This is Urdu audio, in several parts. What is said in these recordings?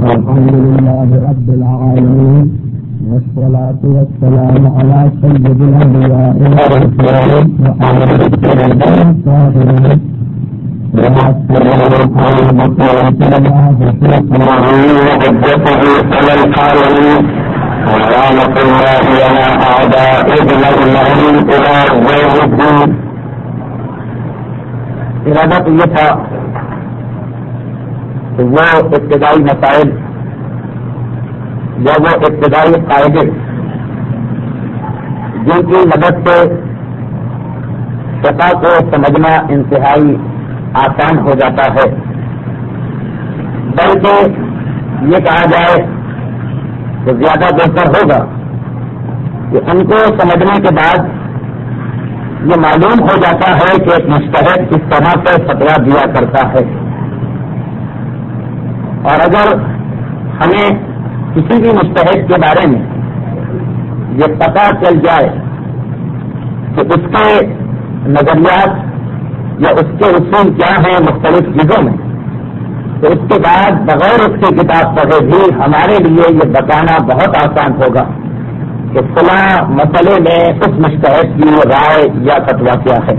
الحمد لله رب العالمين والصلاة والسلام على سيد الأنبياء والمرسلين وعلى آله الطاهرين والسلام على الله وحجته على العالمين ورحمة الله على أعدائهم أجمعين إلى يوم الدين. ارادہ تو یہ تھا کہ وہ ابتدائی مسائل یا وہ ابتدائی قاعدے جن کی مدد سے فقہ کو سمجھنا انتہائی آسان ہو جاتا ہے، بلکہ یہ کہا جائے تو زیادہ بہتر ہوگا کہ ان کو سمجھنے کے بعد یہ معلوم ہو جاتا ہے کہ ایک مجتہد کس طرح سے فتویٰ دیا کرتا ہے. اور اگر ہمیں کسی بھی مجتہد کے بارے میں یہ پتہ چل جائے کہ اس کے نظریات یا اس کے اصول کیا ہیں مختلف چیزوں میں، تو اس کے بعد بغیر اس کی کتاب پڑھے بھی ہمارے لیے یہ بتانا بہت آسان ہوگا کہ فلاں مسئلے میں اس مجتہد کی رائے یا فتویٰ کیا ہے.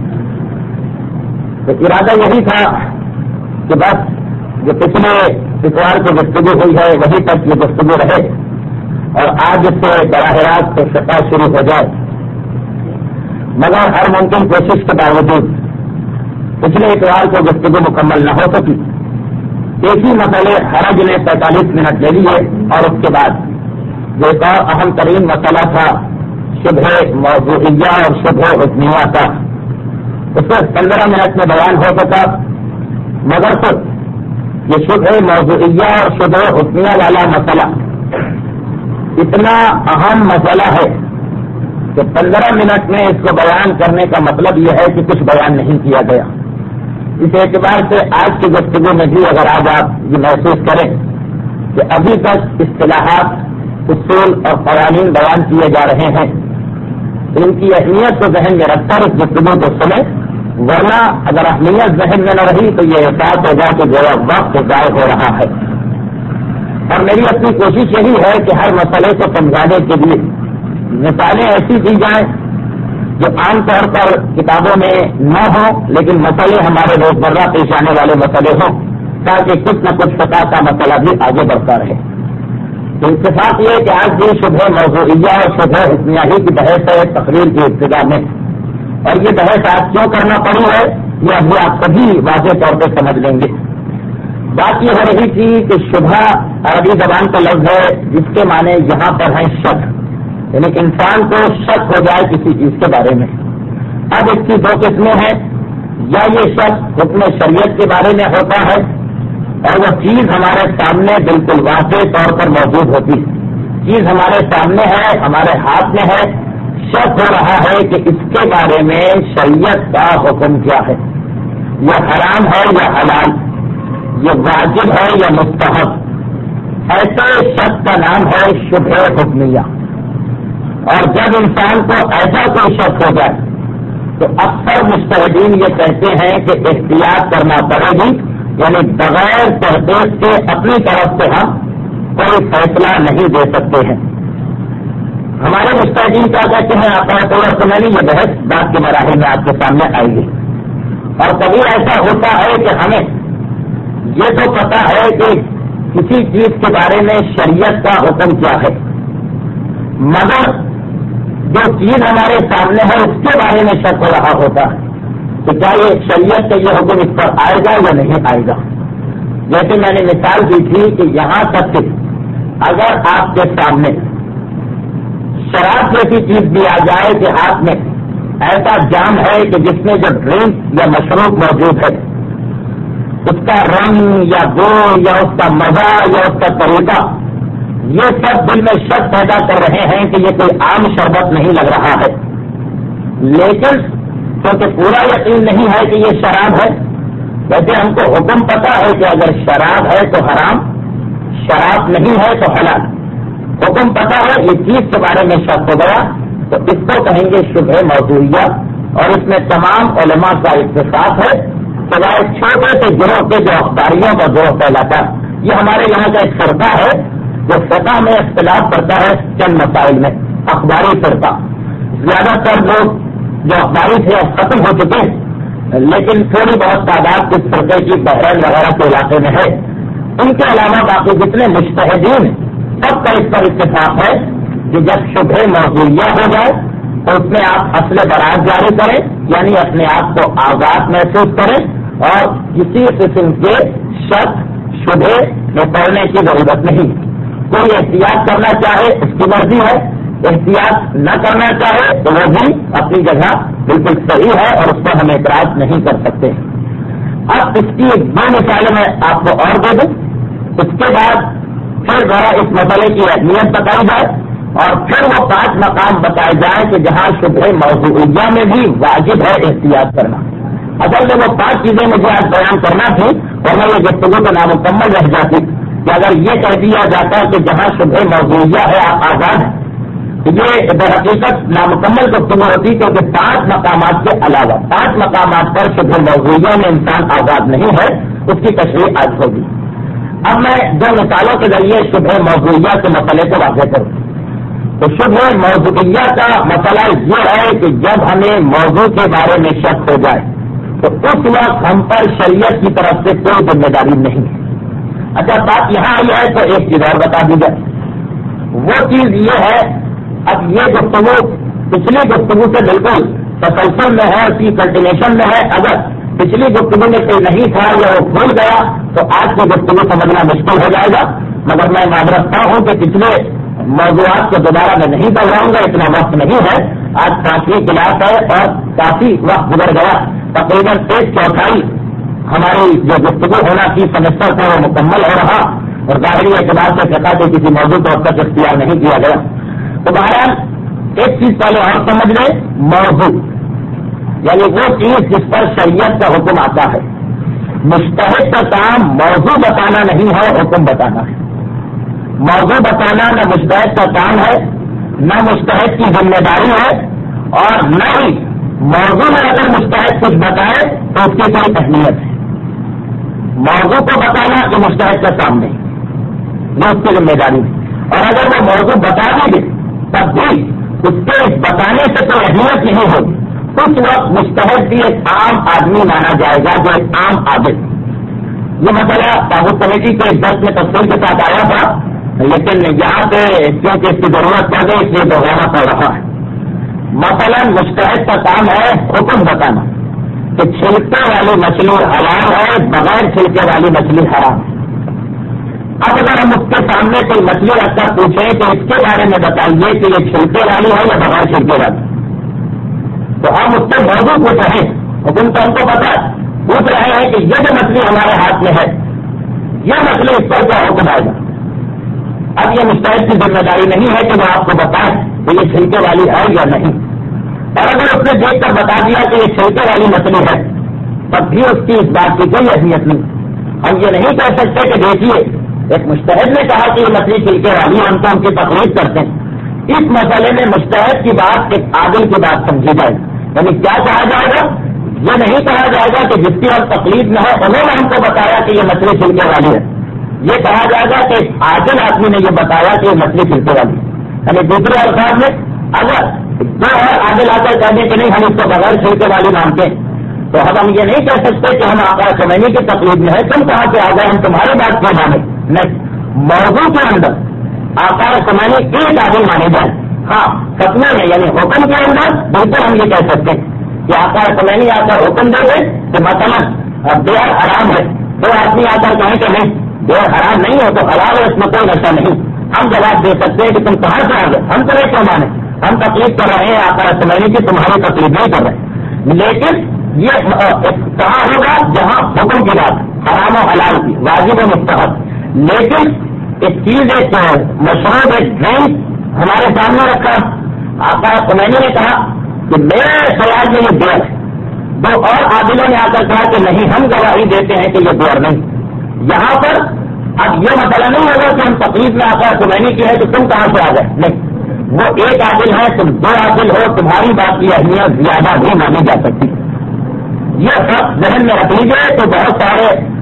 تو ارادہ یہی تھا کہ بس جو پچھلے اتوار کی گفتگو ہوئی ہے وہیں تک یہ گفتگو رہے اور آج اس سے براہ راست فقہ شروع ہو جائے. مگر ہر ممکن کوشش کے باوجود پچھلے اتوار کو گفتگو مکمل نہ ہو سکی. ایک ہی مسئلے حرج نے 45 منٹ لے لیے اور اس کے بعد جو ایک اور اہم ترین مسئلہ تھا شبہ موضوعیہ اور شبہ حکمیہ کا، اس میں 15 منٹ میں بیان ہو سکا. مگر خود یہ شبہ موضوعیہ اور شبہ حکمیہ والا مسئلہ اتنا اہم مسئلہ ہے کہ 15 منٹ میں اس کو بیان کرنے کا مطلب یہ ہے کہ کچھ بیان نہیں کیا گیا. اس اعتبار سے آج کی گفتگو میں بھی اگر آج آپ یہ محسوس کریں کہ ابھی تک اصطلاحات، اصول اور قوانین بیان کیے جا رہے ہیں، ان کی اہمیت کو ذہن میں رکھ کر اس گفتگو کو سنیں، ورنہ اگر اہمیت ذہن میں نہ رہی تو یہ احساس ہوگا کہ جو وقت ضائع ہو رہا ہے. اور میری اپنی کوشش یہی ہے کہ ہر مسئلے کو سمجھانے کے لیے مثالیں ایسی دی جائیں جو عام طور پر کتابوں میں نہ ہوں، لیکن مسئلے ہمارے روزمرہ پیش آنے والے مسئلے ہوں، تاکہ کچھ نہ کچھ فقہ کا مسئلہ بھی آگے بڑھتا رہے. تو اتفاق یہ کہ آج بھی شبہ موضوعیہ اور شبہ حکمیہ ہی کی بحث ہے تقریر کی ابتدا میں، اور یہ بحث آج کیوں کرنا پڑی ہے یہ ابھی آپ سبھی واضح طور پہ سمجھ لیں گے. بات یہ ہو رہی تھی کہ شبہ عربی زبان کا لفظ ہے جس کے معنی یہاں پر ہے شک، یعنی کہ انسان کو شک ہو جائے کسی چیز کے بارے میں. اب اس کی دو قسمیں ہیں، یا یہ شک حکم شریعت کے بارے میں ہوتا ہے اور وہ چیز ہمارے سامنے بالکل واضح طور پر موجود ہوتی ہے، چیز ہمارے سامنے ہے، ہمارے ہاتھ میں ہے، شک ہو رہا ہے کہ اس کے بارے میں شریعت کا حکم کیا ہے، یہ حرام ہے یا حلال، یہ واجب ہے یا مستحب. ایسے شک کا نام ہے شبہ حکمیہ. اور جب انسان کو ایسا کوئی شک ہو جائے تو اکثر مجتہدین یہ کہتے ہیں کہ احتیاط کرنا پڑے گی، یعنی بغیر تحقیق کے اپنی طرف سے ہم کوئی فیصلہ نہیں دے سکتے ہیں. ہمارے مجتہدین کیا کہتے ہیں آپ تھوڑا سمجھ لیں، یہ بحث بات کے مراحل میں آپ کے سامنے آئے گی. اور کبھی ایسا ہوتا ہے کہ ہمیں یہ تو پتا ہے کہ کسی چیز کے بارے میں شریعت کا حکم کیا ہے، مگر جو چیز ہمارے سامنے ہے اس کے بارے میں شک ہو رہا ہوتا ہے کہ کیا یہ شریعت سے یہ حکم اس پر آئے گا یا نہیں آئے گا. جیسے میں نے مثال دی تھی کہ یہاں تک کہ اگر آپ کے سامنے شراب جیسی چیز بھی آ جائے کہ ہاتھ میں ایسا جام ہے کہ جس میں جو ڈرنک یا مشروب موجود ہے اس کا رنگ یا بو یا اس کا مزہ یا اس کا طریقہ، یہ سب دل میں شک پیدا کر رہے ہیں کہ یہ کوئی عام شربت نہیں لگ رہا ہے. لیکن کیونکہ پورا یقین نہیں ہے کہ یہ شراب ہے، ویسے ہم کو حکم پتا ہے کہ اگر شراب ہے تو حرام، شراب نہیں ہے تو حلال. حکم پتا ہے، یہ چیز کے بارے میں شک ہو گیا تو اس کو کہیں گے شبہ موضوعیہ. اور اس میں تمام علماء کا اتفاق ہے سوائے چھوٹے سے گروہ کے جو اخباریوں کا گروہ کہلاتا یہ ہمارے یہاں کا ایک فرقہ ہے جو فقہ میں اختلاف کرتا ہے چند مسائل میں، اخباری فرقہ. زیادہ تر لوگ جو اخباری تھے اب ختم ہو چکے ہیں، لیکن تھوڑی بہت تعداد کس فرقے کی بحرین وغیرہ کے علاقے میں ہے. ان کے علاوہ باقی جتنے مجتہدین سب کا اس پر اتفاق ہے کہ جب شبہ موضوعیہ ہو جائے تو اس میں آپ اصل برات جاری کریں، یعنی اپنے آپ کو آزاد محسوس کریں اور کسی قسم کے شک شبہ میں پڑنے کی ضرورت نہیں. کوئی احتیاط کرنا چاہے اس کی مرضی ہے، احتیاط نہ کرنا چاہے تو وہ بھی اپنی جگہ بالکل صحیح ہے اور اس پر ہم اعتراض نہیں کر سکتے. اب اس کی 2 مثالیں میں آپ کو اور دے دوں، اس کے بعد پھر ذرا اس مسئلے کی اہمیت بتائی جائے اور پھر وہ 5 مقام بتائے جائیں کہ جہاں شبہ موضوعیہ میں بھی واجب ہے احتیاط کرنا. اصل میں وہ 5 چیزیں مجھے آج بیان کرنا تھی اور میں یہ گفتگو تو نامکمل رہ جاتی کہ اگر یہ کہہ دیا جاتا کہ جہاں شبہ موضوعیہ ہے آپ آزاد ہیں تو یہ درحقیقت نامکمل گفتگو ہوتی کیونکہ 5 مقامات کے علاوہ 5 مقامات پر شبہ موضوعیہ میں انسان آزاد نہیں ہے، اس کی تشریح آج ہوگی. اب میں 2 مثالوں کے ذریعے شبہ موضوعیہ کے مسئلے کو واضح کروں. تو شبہ موضوعیہ کا مسئلہ یہ ہے کہ جب ہمیں موضوع کے بارے میں شک ہو جائے تو اس وقت ہم پر شریعت کی طرف سے کوئی ذمہ داری نہیں ہے. اچھا بات یہاں آئی ہے تو ایک چیز اور بتا دی جائے. وہ چیز یہ ہے، اب یہ گفتگو پچھلی گفتگو سے بالکل تسلسل میں ہے، اس کی کنٹینیوشن میں ہے. اگر پچھلی گفتگو میں کوئی نہیں تھا یا وہ بھول گیا تو آج کی گفتگو سمجھنا مشکل ہو جائے گا. مگر میں معذرت ہوں کہ پچھلے موضوعات کو دوبارہ میں نہیں پڑھاؤں گا، اتنا وقت نہیں ہے. آج 5ویں کلاس ہے اور کافی وقت گزر گیا، تقریباً 1/4 ہماری جو گفتگو ہونا کی سمسٹر تھا وہ مکمل ہو رہا اور ظاہری اعتبار سے فقہ کے کسی موضوع کو اب تک اختیار نہیں کیا گیا. تو بہرحال ایک چیز پہلے اور سمجھ لیں، موضوع یعنی وہ چیز جس پر شریعت کا حکم آتا ہے. مجتہد کا کام موضوع بتانا نہیں ہے، حکم بتانا ہے. موضوع بتانا نہ مجتہد کا کام ہے، نہ مجتہد کی ذمہ داری ہے، اور نہ ہی موضوع میں اگر مجتہد کچھ بتائے تو اس کی کوئی اہمیت ہے. موضوع کو بتانا یہ مجتہد کا کام نہیں، وہ اس کی ذمہ داری ہے. اور اگر وہ موضوع بتا دیں گے تب بھی اس کے بتانے سے کوئی اہمیت نہیں ہوگی. اس وقت مجتہد بھی ایک عام آدمی مانا جائے گا، جو ایک عام عابد. یہ مسئلہ تعبت کمیٹی کے درس میں تفصیل کے ساتھ آیا تھا، لیکن یہاں پہ کیونکہ اس کی ضرورت پڑ گئی اس لیے دوہرانا پڑ رہا ہے. مثلا مجتہد کا کام ہے حکم بتانا کہ چھلکے والی مچھلی حلال ہے، بغیر چھلکے والی مچھلی حرام ہے. اب اگر ہم اس کے سامنے کوئی مچھلی رکھ کر پوچھیں کہ اس کے بارے میں بتائیے کہ یہ چھلکے والی ہے یا بغیر چھلکے والی، تو ہم اس سے موضوع پوچھ رہے ہیں. حکم تو ہم کو پتا پوچھ رہے ہیں کہ یہ جو مچھلی ہمارے ہاتھ میں ہے یہ مچھلی اس پر کیا حکم آئے گا. اب یہ مجتہد کی ذمہ داری نہیں ہے کہ وہ آپ کو بتائیں کہ یہ چھلکے والی ہے یا نہیں. اور اگر اس نے دیکھ کر بتا دیا کہ یہ چھلکے والی مچھلی ہے تب بھی اس کی اس بات کی کوئی اہمیت نہیں. ہم یہ نہیں کہہ سکتے کہ دیکھیے ایک مجتہد نے کہا کہ یہ مچھلی چھلکے والی، ہم تو ان کی تقلید کرتے ہیں. اس مسئلے میں مجتہد کی بات ایک عادل کی بات سمجھی جائے. یعنی کیا کہا جائے گا، یہ نہیں کہا جائے گا کہ جس کی ہم تقلید میں ہے انہوں نے ہم کو بتایا کہ یہ مچھلی چھلکے والی ہے. یہ کہا جائے گا کہ ایک عادل آدمی نے یہ بتایا کہ یہ مچھلی چھلکے والی ہے. یعنی دوسرے الفاظ میں اگر دو اور عادل آ کر کہہ دیں کہ نہیں ہم اس کو بغیر چھلکے والی مانتے ہیں تو ہم یہ نہیں کہہ سکتے کہ ہم آقا خمینی کی تقلید میں ہے، تم کہاں سے آ گئے ہم تمہاری بات کیوں مانیں. نہیں، موضوع کے اندر آقا خمینی ایک عادل مانے جائیں. ہاں فتوے میں یعنی حکم کے اندر بالکل ہم یہ کہہ سکتے ہیں کہ آقا خمینی آ کر حکم دے دے کہ مثلا بیئر حرام ہے، دو آدمی آ کر کہیں کہ نہیں بیئر حرام نہیں ہے تو حلال ہے، اس میں کوئی نشہ نہیں. ہم جواب دے سکتے ہیں کہ تم کہاں سے آ گئے، ہم تو نہیں کیوں مانے، ہم تکلیف کر رہے ہیں آقا خمینی کی، تمہاری تکلیف نہیں کر رہے. لیکن یہ کہاں ہوگا جہاں حکم کی بات حرام و حلال کی، واجب و مستحب. لیکن ایک چیز ایک مشروب ایک ڈرنک ہمارے سامنے رکھا، آقا خمینی نے کہا کہ میرے خیال میں یہ بیئر ہے، دو اور عادلوں نے آ کر کہا کہ نہیں ہم گواہی دیتے ہیں کہ یہ بیئر نہیں. یہاں پر اب یہ مسئلہ نہیں ہوگا کہ ہم تقریب میں آقا خمینی کی ہے تو تم کہاں سے آ گئے. نہیں، وہ ایک عادل ہے، تم دو عادل ہو، تمہاری بات کی اہمیت زیادہ بھی مانی جا سکتی. یہ سب ذہن میں رکھ لیجیے تو بہت سارے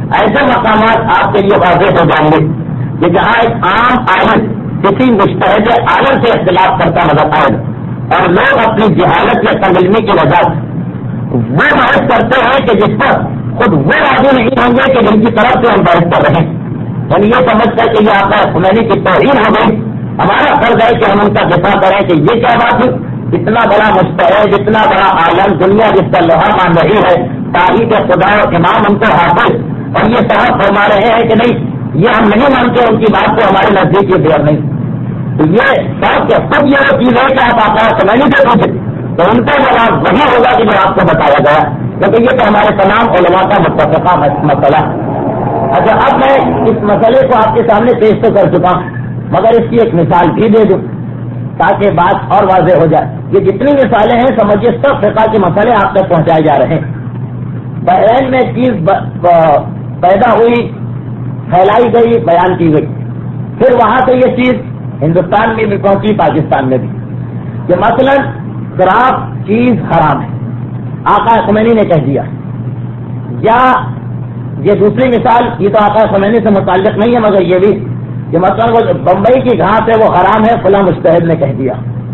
ایسے مقامات آپ کے لیے واضح ہو جائیں گے کہ جہاں ایک عام عالم کسی مجتہد عالم سے اختلاف کرتا نظر آئے اور لوگ اپنی جہالت یا کملمی کی وجہ سے وہ بحث کرتے ہیں کہ جس پر خود وہ راضی نہیں ہوں گے کہ جن کی طرف سے ہم بحث کر رہے ہیں. یعنی یہ سمجھ کر کہ یہ آقا خمینی کی توہین ہو گئی. ہمارا فرض ہے کہ ہم ان کا دفاع کریں کہ یہ کیا بات ہے. اتنا بڑا مجتہد اتنا بڑا عالم دنیا جس کا لوہا مان رہی ہے تاریخ خدا و امام ان کو حافظ اور یہ صاحب فرما رہے ہیں کہ نہیں یہ ہم نہیں مانتے ان کی بات کو ہمارے نزدیک یہ دیر نہیں. تو یہ صاحب کے خود یہ چیز ہے کہ آپ آقا خمینی سے پوچھیں تو ان کا جواب وہی ہوگا کہ جو آپ کو بتایا گیا کیونکہ یہ تو ہمارے تمام علماء کا متفقہ مسئلہ. اچھا اب میں اس مسئلے کو آپ کے سامنے پیش تو کر چکا ہوں مگر اس کی ایک مثال بھی دے دوں تاکہ بات اور واضح ہو جائے. یہ جتنی مثالیں ہیں سمجھیے سب فقہ کے مسئلے آپ تک پہنچائے جا رہے ہیں. بحرین میں چیز پیدا ہوئی پھیلائی گئی بیان کی گئی پھر وہاں سے یہ چیز ہندوستان میں بھی پہنچی پاکستان میں بھی کہ مثلا شراب چیز حرام ہے آقا خمینی نے کہہ دیا. یا یہ دوسری مثال یہ تو آقا خمینی سے متعلق نہیں ہے مگر یہ بھی کہ مثلا وہ بمبئی کی گھاس ہے وہ حرام ہے فلاں مجتہد نے کہہ دیا.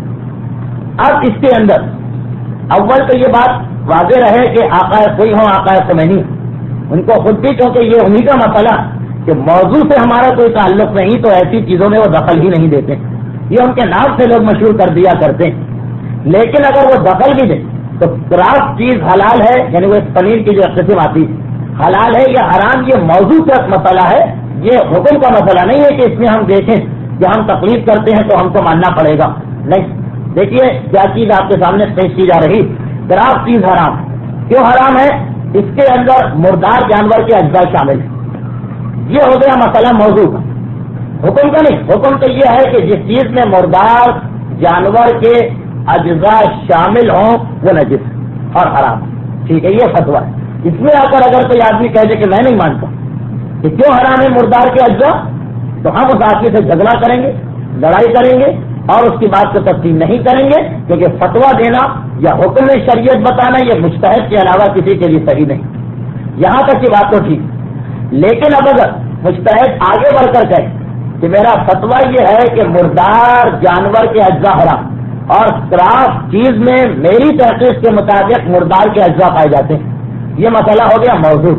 اب اس کے اندر اول تو یہ بات واضح رہے کہ آقا کوئی ہوں آقا خمینی ان کو خود بھی کیونکہ یہ انہی کا مسئلہ کہ موضوع سے ہمارا کوئی تعلق نہیں تو ایسی چیزوں میں وہ دخل ہی نہیں دیتے. یہ ان کے نام سے لوگ مشہور کر دیا کرتے ہیں. لیکن اگر وہ دخل بھی دیں تو کرافٹ چیز حلال ہے یعنی وہ پنیر کی جو قسم آتی حلال ہے یا حرام یہ موضوع کا مسئلہ ہے یہ حکم کا مسئلہ نہیں ہے کہ اس میں ہم دیکھیں کہ ہم تقلید کرتے ہیں تو ہم کو ماننا پڑے گا. نہیں دیکھیے کیا چیز آپ کے سامنے پیش کی جا رہی. کرافٹ چیز حرام کیوں حرام ہے اس کے اندر مردار جانور کے اجزاء شامل ہیں. یہ ہو گیا مسئلہ موضوع کا. حکم کا نہیں. حکم تو یہ ہے کہ جس چیز میں مردار جانور کے اجزاء شامل ہوں وہ نجس اور حرام. ٹھیک ہے یہ فتویٰ ہے. اس میں آ کر اگر کوئی آدمی کہہ دے کہ میں نہیں مانتا کہ کیوں حرام ہے مردار کے اجزاء تو ہم اس آدمی سے جھگڑا کریں گے لڑائی کریں گے اور اس کی بات کو تسلیم نہیں کریں گے کیونکہ فتویٰ دینا یا حکم شریعت بتانا یہ مجتہد کے علاوہ کسی کے لیے صحیح نہیں. یہاں تک کی بات تو ٹھیک. لیکن اب اگر مجتہد آگے بڑھ کر کہے کہ میرا فتویٰ یہ ہے کہ مردار جانور کے اجزاء حرام اور کرافٹ چیز میں میری تحقیق کے مطابق مردار کے اجزاء پائے جاتے ہیں یہ مسئلہ ہو گیا موضوع.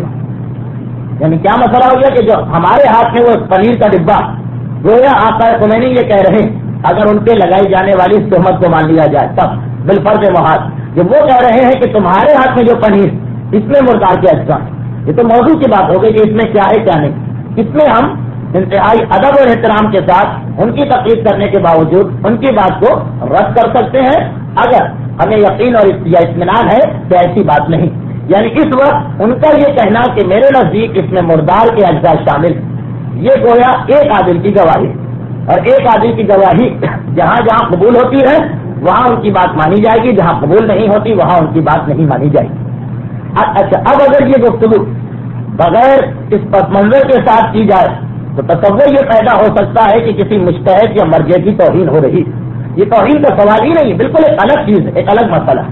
یعنی کیا مسئلہ ہو گیا کہ جو ہمارے ہاتھ میں وہ پنیر کا ڈبہ گویا آقا خمینی یہ کہہ رہے ہیں اگر ان پہ لگائی جانے والی تہمت کو مان لیا جائے تب بالفرض محال جب وہ کہہ رہے ہیں کہ تمہارے ہاتھ میں جو پنیر اس میں مردار کے اجزاء یہ تو موضوع کی بات ہو گئی کہ اس میں کیا ہے کیا نہیں. اس میں ہم انتہائی ادب اور احترام کے ساتھ ان کی تقلید کرنے کے باوجود ان کی بات کو رد کر سکتے ہیں اگر ہمیں یقین اور یا اطمینان ہے کہ ایسی بات نہیں. یعنی اس وقت ان کا یہ کہنا کہ میرے نزدیک اس میں مردار کے اجزاء شامل یہ گویا ایک عادل کی گواہی اور ایک عادل کی گواہی جہاں جہاں قبول ہوتی ہے وہاں ان کی بات مانی جائے گی جہاں قبول نہیں ہوتی وہاں ان کی بات نہیں مانی جائے گی. اچھا اب اگر یہ گفتگو بغیر اس پس منظر کے ساتھ کی جائے تو تصور یہ پیدا ہو سکتا ہے کہ کسی مجتہد یا مرجع کی توہین ہو رہی. یہ توہین کا سوال ہی نہیں بالکل ایک الگ چیز ہے ایک الگ مسئلہ.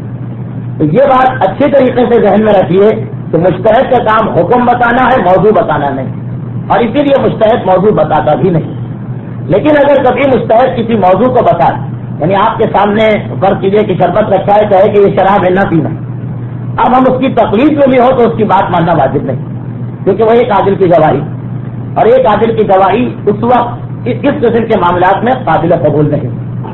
تو یہ بات اچھے طریقے سے ذہن میں رکھیے کہ مجتہد کا کام حکم بتانا ہے موضوع بتانا نہیں اور اسی لیے مجتہد موضوع بتاتا بھی نہیں. لیکن اگر کبھی مجتہد کسی موضوع کو بتا یعنی آپ کے سامنے فرض کیجیے کہ شربت رکھا ہے کہے کہ یہ شراب ہے نہ پینا اب ہم اس کی تقلید میں بھی ہو تو اس کی بات ماننا واجب نہیں کیونکہ وہ ایک عادل کی گواہی اور ایک عادل کی گواہی اس وقت اس قسم کے معاملات میں قابل قبول نہیں.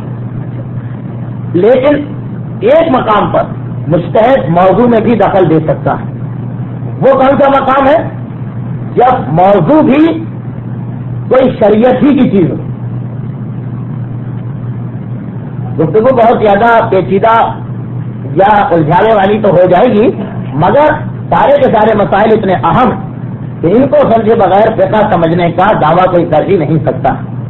لیکن ایک مقام پر مجتہد موضوع میں بھی دخل دے سکتا ہے. وہ کون سا مقام ہے جب موضوع بھی کوئی شریعت ہی کی چیز ہو. گفتگو بہت زیادہ پیچیدہ یا الجھانے والی تو ہو جائے گی مگر سارے کے سارے مسائل اتنے اہم کہ ان کو سمجھے بغیر فقہ سمجھنے کا دعویٰ کوئی کر ہی نہیں سکتا.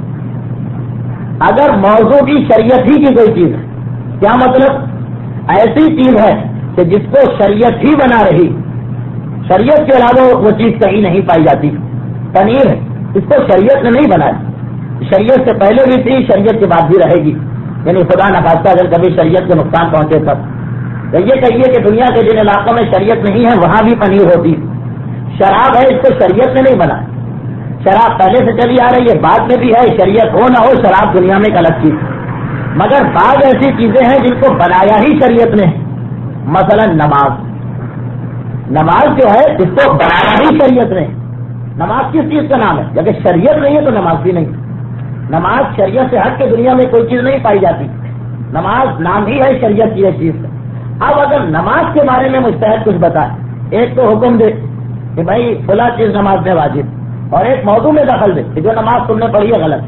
اگر موضوع بھی شریعت ہی کی کوئی چیز ہے کیا مطلب ایسی چیز ہے کہ جس کو شریعت ہی بنا رہی شریعت کے علاوہ وہ چیز کہیں نہیں پائی جاتی. پنیر ہے اس کو شریعت نے نہیں بنایا شریعت سے پہلے بھی تھی شریعت کے بعد بھی رہے گی یعنی خدا نخواستہ اگر کبھی شریعت کو نقصان پہنچے تب تو یہ کہیے کہ دنیا کے جن علاقوں میں شریعت نہیں ہے وہاں بھی پنیر ہوتی. شراب ہے، اس کو شریعت نے نہیں بنایا. شراب پہلے سے چلی آ رہی ہے، بعد میں بھی ہے، شریعت ہو نہ ہو شراب دنیا میں ایک الگ چیز ہے. مگر بعض ایسی چیزیں ہیں جن کو بنایا ہی شریعت نے. مثلا نماز جو ہے اس کو بنایا ہی شریعت نے. نماز کس چیز کا نام ہے؟ اگر شریعت نہیں ہے تو نماز بھی نہیں. نماز شریعت سے ہٹ کے دنیا میں کوئی چیز نہیں پائی جاتی. نماز نام ہی ہے شریعت کی ایک چیز کا. اب اگر نماز کے بارے میں مجتہد کچھ بتائے، ایک تو حکم دے کہ بھائی فلاں چیز نماز میں واجب، اور ایک موضوع میں دخل دے کہ جو نماز تم نے پڑھی ہے غلط ہے.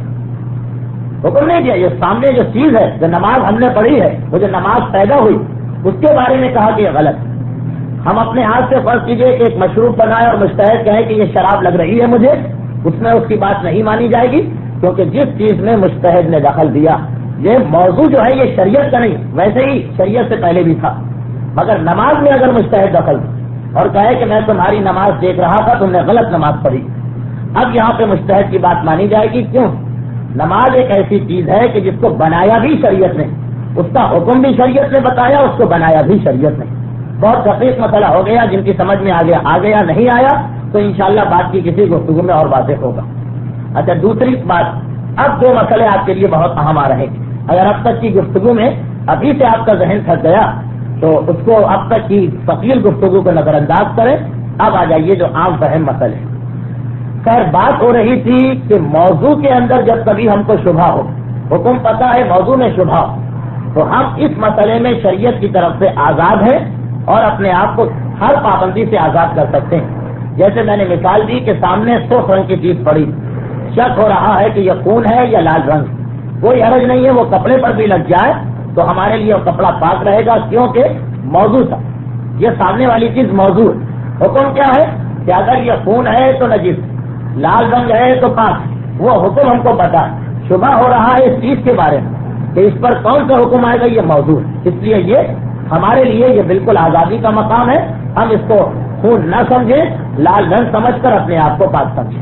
حکم نہیں دیا، یہ سامنے جو چیز ہے جو نماز ہم نے پڑھی ہے، وہ جو نماز پیدا ہوئی اس کے بارے میں کہا کہ یہ غلط ہے. ہم اپنے ہاتھ سے فرض کیجئے کہ ایک مشروب بنائے اور مجتہد کہے کہ یہ شراب لگ رہی ہے مجھے، اس میں اس کی بات نہیں مانی جائے گی، کیونکہ جس چیز میں مجتہد نے دخل دیا یہ موضوع جو ہے یہ شریعت کا نہیں، ویسے ہی شریعت سے پہلے بھی تھا. مگر نماز میں اگر مجتہد دخل اور کہے کہ میں تمہاری نماز دیکھ رہا تھا، تم نے غلط نماز پڑھی، اب یہاں پہ مجتہد کی بات مانی جائے گی. کیوں؟ نماز ایک ایسی چیز ہے کہ جس کو بنایا بھی شریعت نے، اس کا حکم بھی شریعت نے بتایا، اس کو بنایا بھی شریعت نے. بہت دقیق مسئلہ ہو گیا، جن کی سمجھ میں آ گیا نہیں آیا تو انشاءاللہ بات کی کسی گفتگو میں اور واضح ہوگا. اچھا، دوسری بات، اب دو مسئلے آپ کے لیے بہت اہم آ رہے ہیں. اگر اب تک کی گفتگو میں ابھی سے آپ کا ذہن تھک گیا تو اس کو اب تک کی ثقیل گفتگو کو نظر انداز کریں. اب آ جائیے جو عام فہم مسئلے. خیر، بات ہو رہی تھی کہ موضوع کے اندر جب کبھی ہم کو شبہ ہو، حکم پتہ ہے موضوع میں شبہ ہو، تو ہم اس مسئلے میں شریعت کی طرف سے آزاد ہیں اور اپنے آپ کو ہر پابندی سے آزاد کر سکتے ہیں. جیسے میں نے مثال دی کہ سامنے سرخ رنگ کی چیز پڑی، شک ہو رہا ہے کہ یہ خون ہے یا لال رنگ، کوئی حرج نہیں ہے، وہ کپڑے پر بھی لگ جائے تو ہمارے لیے وہ کپڑا پاک رہے گا، کیونکہ موضوع تھا، یہ سامنے والی چیز موضوع ہے. حکم کیا ہے کہ اگر یہ خون ہے تو نجس، لال رنگ ہے تو پاک، وہ حکم ہم کو پتا ہے. شبہ ہو رہا ہے اس چیز کے بارے میں کہ اس پر کون سا حکم آئے گا، یہ موضوع ہے. اس لیے یہ ہمارے لیے یہ بالکل آزادی کا مقام ہے. ہم اس کو خون نہ سمجھیں، لال رنگ سمجھ کر اپنے آپ کو پاک سمجھیں.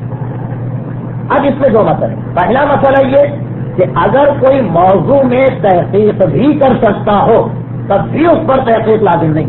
اب اس میں دو مسئلے. پہلا مسئلہ یہ کہ اگر کوئی موضوع میں تحقیق بھی کر سکتا ہو تب بھی اس پر تحقیق لازم نہیں.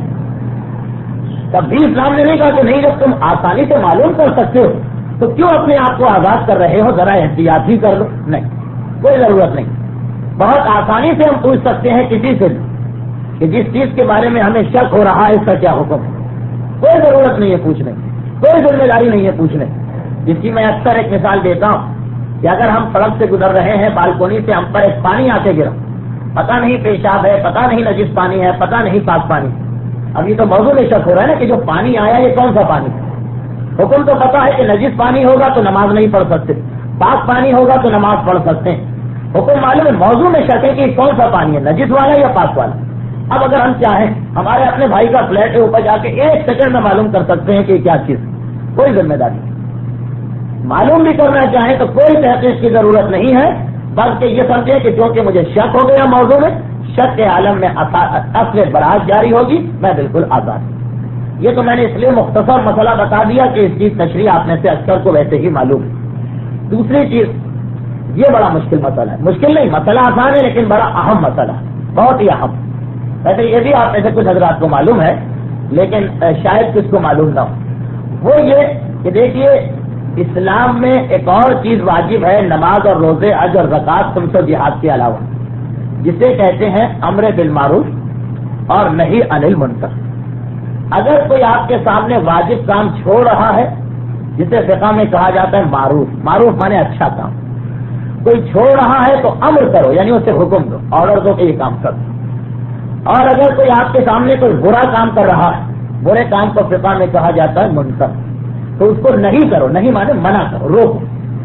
تب بھی اسلام نے نہیں کہا کہ نہیں، جب تم آسانی سے معلوم کر سکتے ہو تو کیوں اپنے آپ کو آزاد کر رہے ہو، ذرا احتیاط بھی کر لو. نہیں، کوئی ضرورت نہیں. بہت آسانی سے ہم پوچھ سکتے ہیں کسی سے کہ جس چیز کے بارے میں ہمیں شک ہو رہا ہے اس کا کیا حکم ہے. کوئی ضرورت نہیں ہے پوچھنے کی، کوئی ذمہ داری نہیں ہے پوچھنے. جس کی میں اکثر ایک مثال دیتا ہوں کہ اگر ہم سڑک سے گزر رہے ہیں، بالکونی سے ہم پر ایک پانی آ کے گرا، پتہ نہیں پیشاب ہے، پتہ نہیں نجس پانی ہے، پتہ نہیں پاک پانی. ابھی تو موضوع میں شک ہو رہا ہے نا کہ جو پانی آیا یہ کون سا پانی ہے. حکم تو پتا ہے کہ نجس پانی ہوگا تو نماز نہیں پڑھ سکتے، پاک پانی ہوگا تو نماز پڑھ سکتے ہیں. حکم معلوم ہے، موضوع میں شک ہے کہ کون سا پانی ہے، نجس والا یا پاک والا. اب اگر ہم چاہیں ہمارے اپنے بھائی کا فلیٹ ہے، اوپر جا کے 1 سیکنڈ میں معلوم کر سکتے ہیں کہ کیا چیز، کوئی ذمہ داری. معلوم بھی کرنا چاہیں تو کوئی تحقیق کی ضرورت نہیں ہے، بلکہ یہ سمجھیں کہ چونکہ مجھے شک ہو گیا موضوع میں، شک کے عالم میں اصل براعت جاری ہوگی، میں بالکل آزاد ہوں. یہ تو میں نے اس لیے مختصر مسئلہ بتا دیا کہ اس کی تشریح آپ میں سے اکثر کو ویسے ہی معلوم ہے. دوسری چیز، یہ بڑا مشکل مسئلہ ہے. مشکل نہیں، مسئلہ آسان ہے لیکن بڑا اہم مسئلہ ہے، بہت ہی اہم. ویسے یہ بھی آپ میں سے کچھ حضرات کو معلوم ہے لیکن شاید کس کو معلوم نہ ہو. وہ یہ کہ دیکھیے، اسلام میں ایک اور چیز واجب ہے، نماز اور روزے، حج اور زکوٰۃ، خمس و جہاد کے علاوہ، جسے کہتے ہیں امر بالمعروف اور نہی عن المنکر. اگر کوئی آپ کے سامنے واجب کام چھوڑ رہا ہے، جسے فقہ میں کہا جاتا ہے معروف، معروف مانے اچھا کام، کوئی چھوڑ رہا ہے تو امر کرو، یعنی اسے حکم دو، آرڈر دو کہ یہ کام کرو. اور اگر کوئی آپ کے سامنے کوئی برا کام کر رہا ہے، برے کام کو فقہ میں کہا جاتا ہے منکر، تو اس کو نہیں کرو، نہیں مانے منع کرو، روکو.